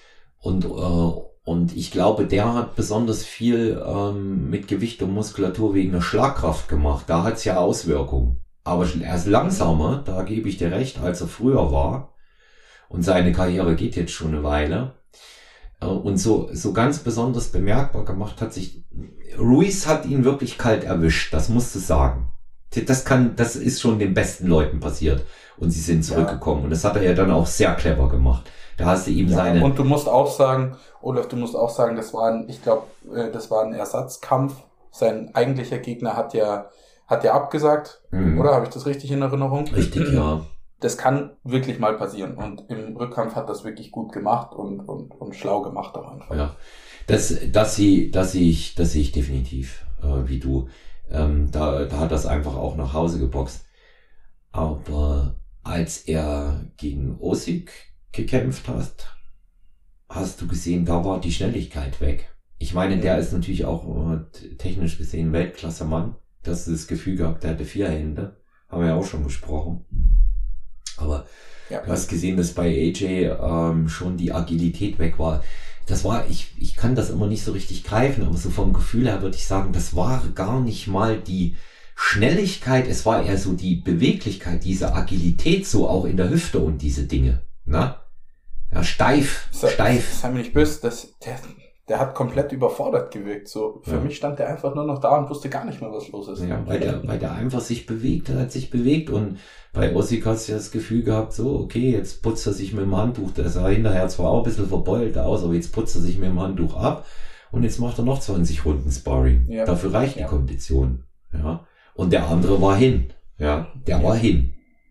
Und ich glaube, der hat besonders viel mit Gewicht und Muskulatur wegen der Schlagkraft gemacht. Da hat's ja Auswirkungen. Aber er ist langsamer, da gebe ich dir recht, als er früher war. Und seine Karriere geht jetzt schon eine Weile. Und so ganz besonders bemerkbar gemacht hat sich, Ruiz hat ihn wirklich kalt erwischt, das musst du sagen. Das ist schon den besten Leuten passiert. Und sie sind zurückgekommen. Und das hat er ja dann auch sehr clever gemacht. Da hast du ihm seine... Und du musst auch sagen, Olaf, das war ein Ersatzkampf. Sein eigentlicher Gegner hat ja abgesagt, oder? Habe ich das richtig in Erinnerung? Richtig, ja. Das kann wirklich mal passieren. Und im Rückkampf hat das wirklich gut gemacht und schlau gemacht auch einfach. Ja, das sehe ich definitiv, wie du. Da hat das einfach auch nach Hause geboxt. Aber als er gegen Usyk gekämpft hat, hast du gesehen, da war die Schnelligkeit weg. Ich meine, der ist natürlich auch technisch gesehen Weltklasse-Mann. Das ist das Gefühl gehabt, der hatte 4 Hände. Haben wir ja auch schon besprochen. Aber du hast gesehen, dass bei AJ schon die Agilität weg war. Das war, ich kann das immer nicht so richtig greifen, aber so vom Gefühl her würde ich sagen, das war gar nicht mal die Schnelligkeit, es war eher so die Beweglichkeit, diese Agilität so auch in der Hüfte und diese Dinge. Na? Ja, steif. Sei mir nicht böse, der hat komplett überfordert gewirkt. So, für mich stand der einfach nur noch da und wusste gar nicht mehr, was los ist. Ja, weil der einfach sich bewegt, er hat sich bewegt und bei Usyk hast du ja das Gefühl gehabt, so, okay, jetzt putzt er sich mit dem Handtuch, der sah hinterher zwar auch ein bisschen verbeult aus, aber jetzt putzt er sich mit dem Handtuch ab und jetzt macht er noch 20 Runden Sparring. Ja. Dafür reicht die Kondition. Ja. Und der andere war hin. Ja, der war hin.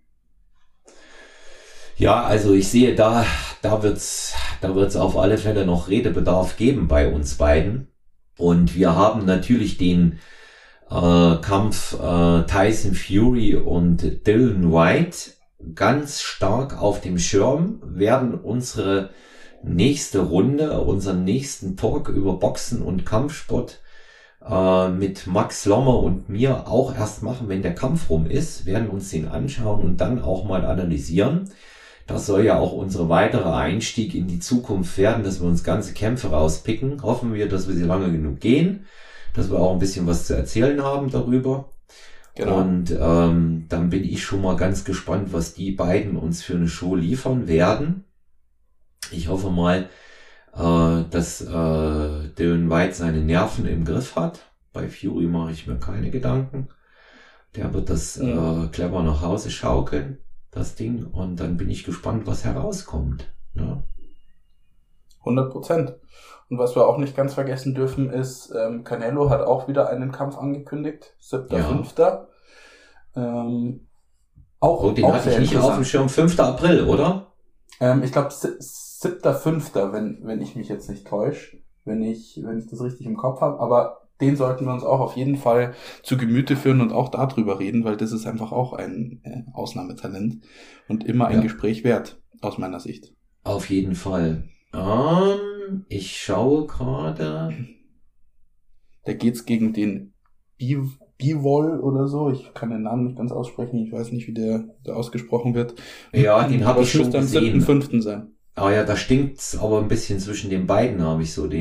Ja, also ich sehe, da wird's auf alle Fälle noch Redebedarf geben bei uns beiden. Und wir haben natürlich den Kampf Tyson Fury und Dillian Whyte ganz stark auf dem Schirm, werden unsere nächste Runde, unseren nächsten Talk über Boxen und Kampfsport mit Max Lommer und mir auch erst machen, wenn der Kampf rum ist, werden uns den anschauen und dann auch mal analysieren. Das soll ja auch unsere weitere Einstieg in die Zukunft werden, dass wir uns ganze Kämpfe rauspicken. Hoffen wir, dass wir sie lange genug gehen, dass wir auch ein bisschen was zu erzählen haben darüber. Genau. Und dann bin ich schon mal ganz gespannt, was die beiden uns für eine Show liefern werden. Ich hoffe mal, dass Dillian Whyte seine Nerven im Griff hat. Bei Fury mache ich mir keine Gedanken. Der wird das clever nach Hause schaukeln, das Ding. Und dann bin ich gespannt, was herauskommt. Ne? 100%. Und was wir auch nicht ganz vergessen dürfen ist, Canelo hat auch wieder einen Kampf angekündigt. 7.5. Den hatte ich nicht auf dem Schirm. 5. April, oder? Ich glaube 7.5., wenn ich mich jetzt nicht täusche, wenn ich das richtig im Kopf habe. Aber den sollten wir uns auch auf jeden Fall zu Gemüte führen und auch darüber reden, weil das ist einfach auch ein Ausnahmetalent und immer ein Gespräch wert, aus meiner Sicht. Auf jeden Fall. Ich schaue gerade. Da geht's gegen den Bivol oder so. Ich kann den Namen nicht ganz aussprechen. Ich weiß nicht, wie der ausgesprochen wird. Ja, den habe ich schon gesehen. Am 7.5. sein. Ah ja, da stinkt's aber ein bisschen zwischen den beiden, habe ich so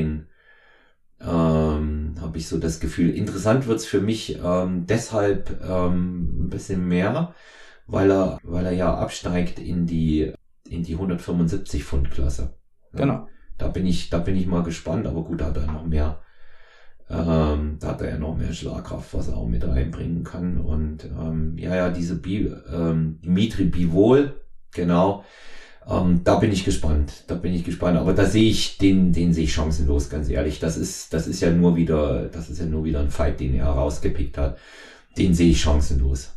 das Gefühl. Interessant wird's für mich deshalb ein bisschen mehr, weil er ja absteigt in die 175 Pfund Klasse. Ja. Genau. Da bin ich mal gespannt, aber gut, da hat er noch mehr Schlagkraft, was er auch mit reinbringen kann. Und diese Dimitri Bivol, genau. Da bin ich gespannt. Aber da sehe ich, den sehe ich chancenlos, ganz ehrlich. Das ist ja nur wieder ein Fight, den er rausgepickt hat. Den sehe ich chancenlos.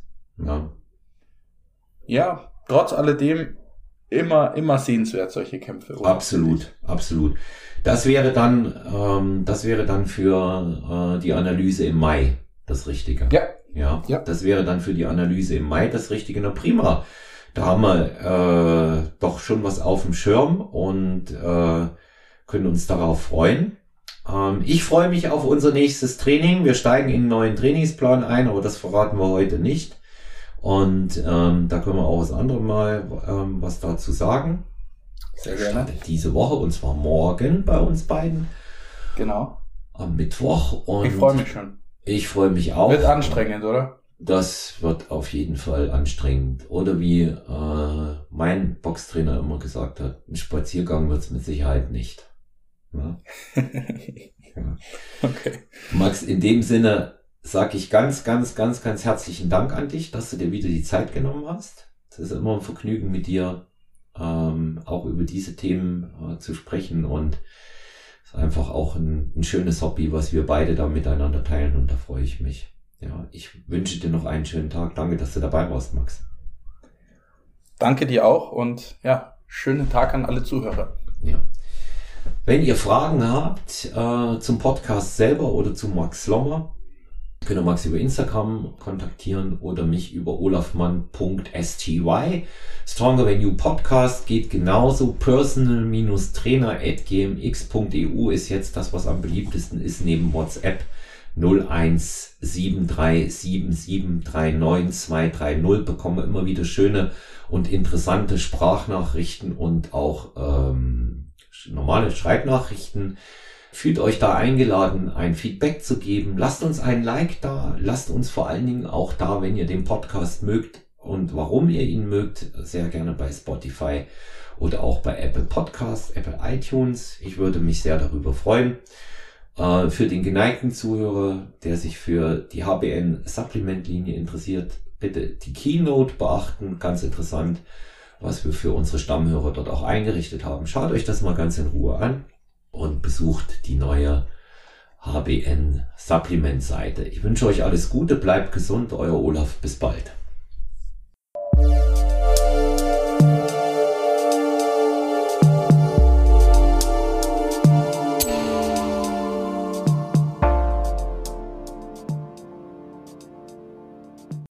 Ja, trotz alledem immer sehenswert, solche Kämpfe. Oder? Absolut. Das wäre dann für die Analyse im Mai das Richtige. Ja. Das wäre dann für die Analyse im Mai das Richtige. Na prima. Da haben wir doch schon was auf dem Schirm und können uns darauf freuen. Ich freue mich auf unser nächstes Training. Wir steigen in einen neuen Trainingsplan ein, aber das verraten wir heute nicht. Und da können wir auch das andere Mal was dazu sagen. Sehr gerne. Diese Woche, und zwar morgen bei uns beiden. Genau. Am Mittwoch. Und ich freue mich schon. Ich freue mich auch. Wird anstrengend, oder? Das wird auf jeden Fall anstrengend. Oder wie mein Boxtrainer immer gesagt hat, ein Spaziergang wird's mit Sicherheit nicht. Ja? Ja. Okay. Max, in dem Sinne sage ich ganz herzlichen Dank an dich, dass du dir wieder die Zeit genommen hast. Es ist immer ein Vergnügen mit dir, auch über diese Themen zu sprechen, und es ist einfach auch ein schönes Hobby, was wir beide da miteinander teilen, und da freue ich mich. Ja, ich wünsche dir noch einen schönen Tag. Danke, dass du dabei warst, Max. Danke dir auch und ja, schönen Tag an alle Zuhörer. Ja. Wenn ihr Fragen habt zum Podcast selber oder zu Max Lommer, könnt ihr Max über Instagram kontaktieren oder mich über olafmann.sty. Stronger Than You Podcast geht genauso. personal-trainer@gmx.eu ist jetzt das, was am beliebtesten ist, neben WhatsApp. 017377399230. Bekomme immer wieder schöne und interessante Sprachnachrichten und auch normale Schreibnachrichten. Fühlt euch da eingeladen, ein Feedback zu geben. Lasst uns ein Like da. Lasst uns vor allen Dingen auch da, wenn ihr den Podcast mögt und warum ihr ihn mögt, sehr gerne bei Spotify oder auch bei Apple Podcasts, Apple iTunes. Ich würde mich sehr darüber freuen. Für den geneigten Zuhörer, der sich für die HBN-Supplement-Linie interessiert, bitte die Keynote beachten. Ganz interessant, was wir für unsere Stammhörer dort auch eingerichtet haben. Schaut euch das mal ganz in Ruhe an und besucht die neue HBN-Supplement-Seite. Ich wünsche euch alles Gute, bleibt gesund, euer Olaf, bis bald.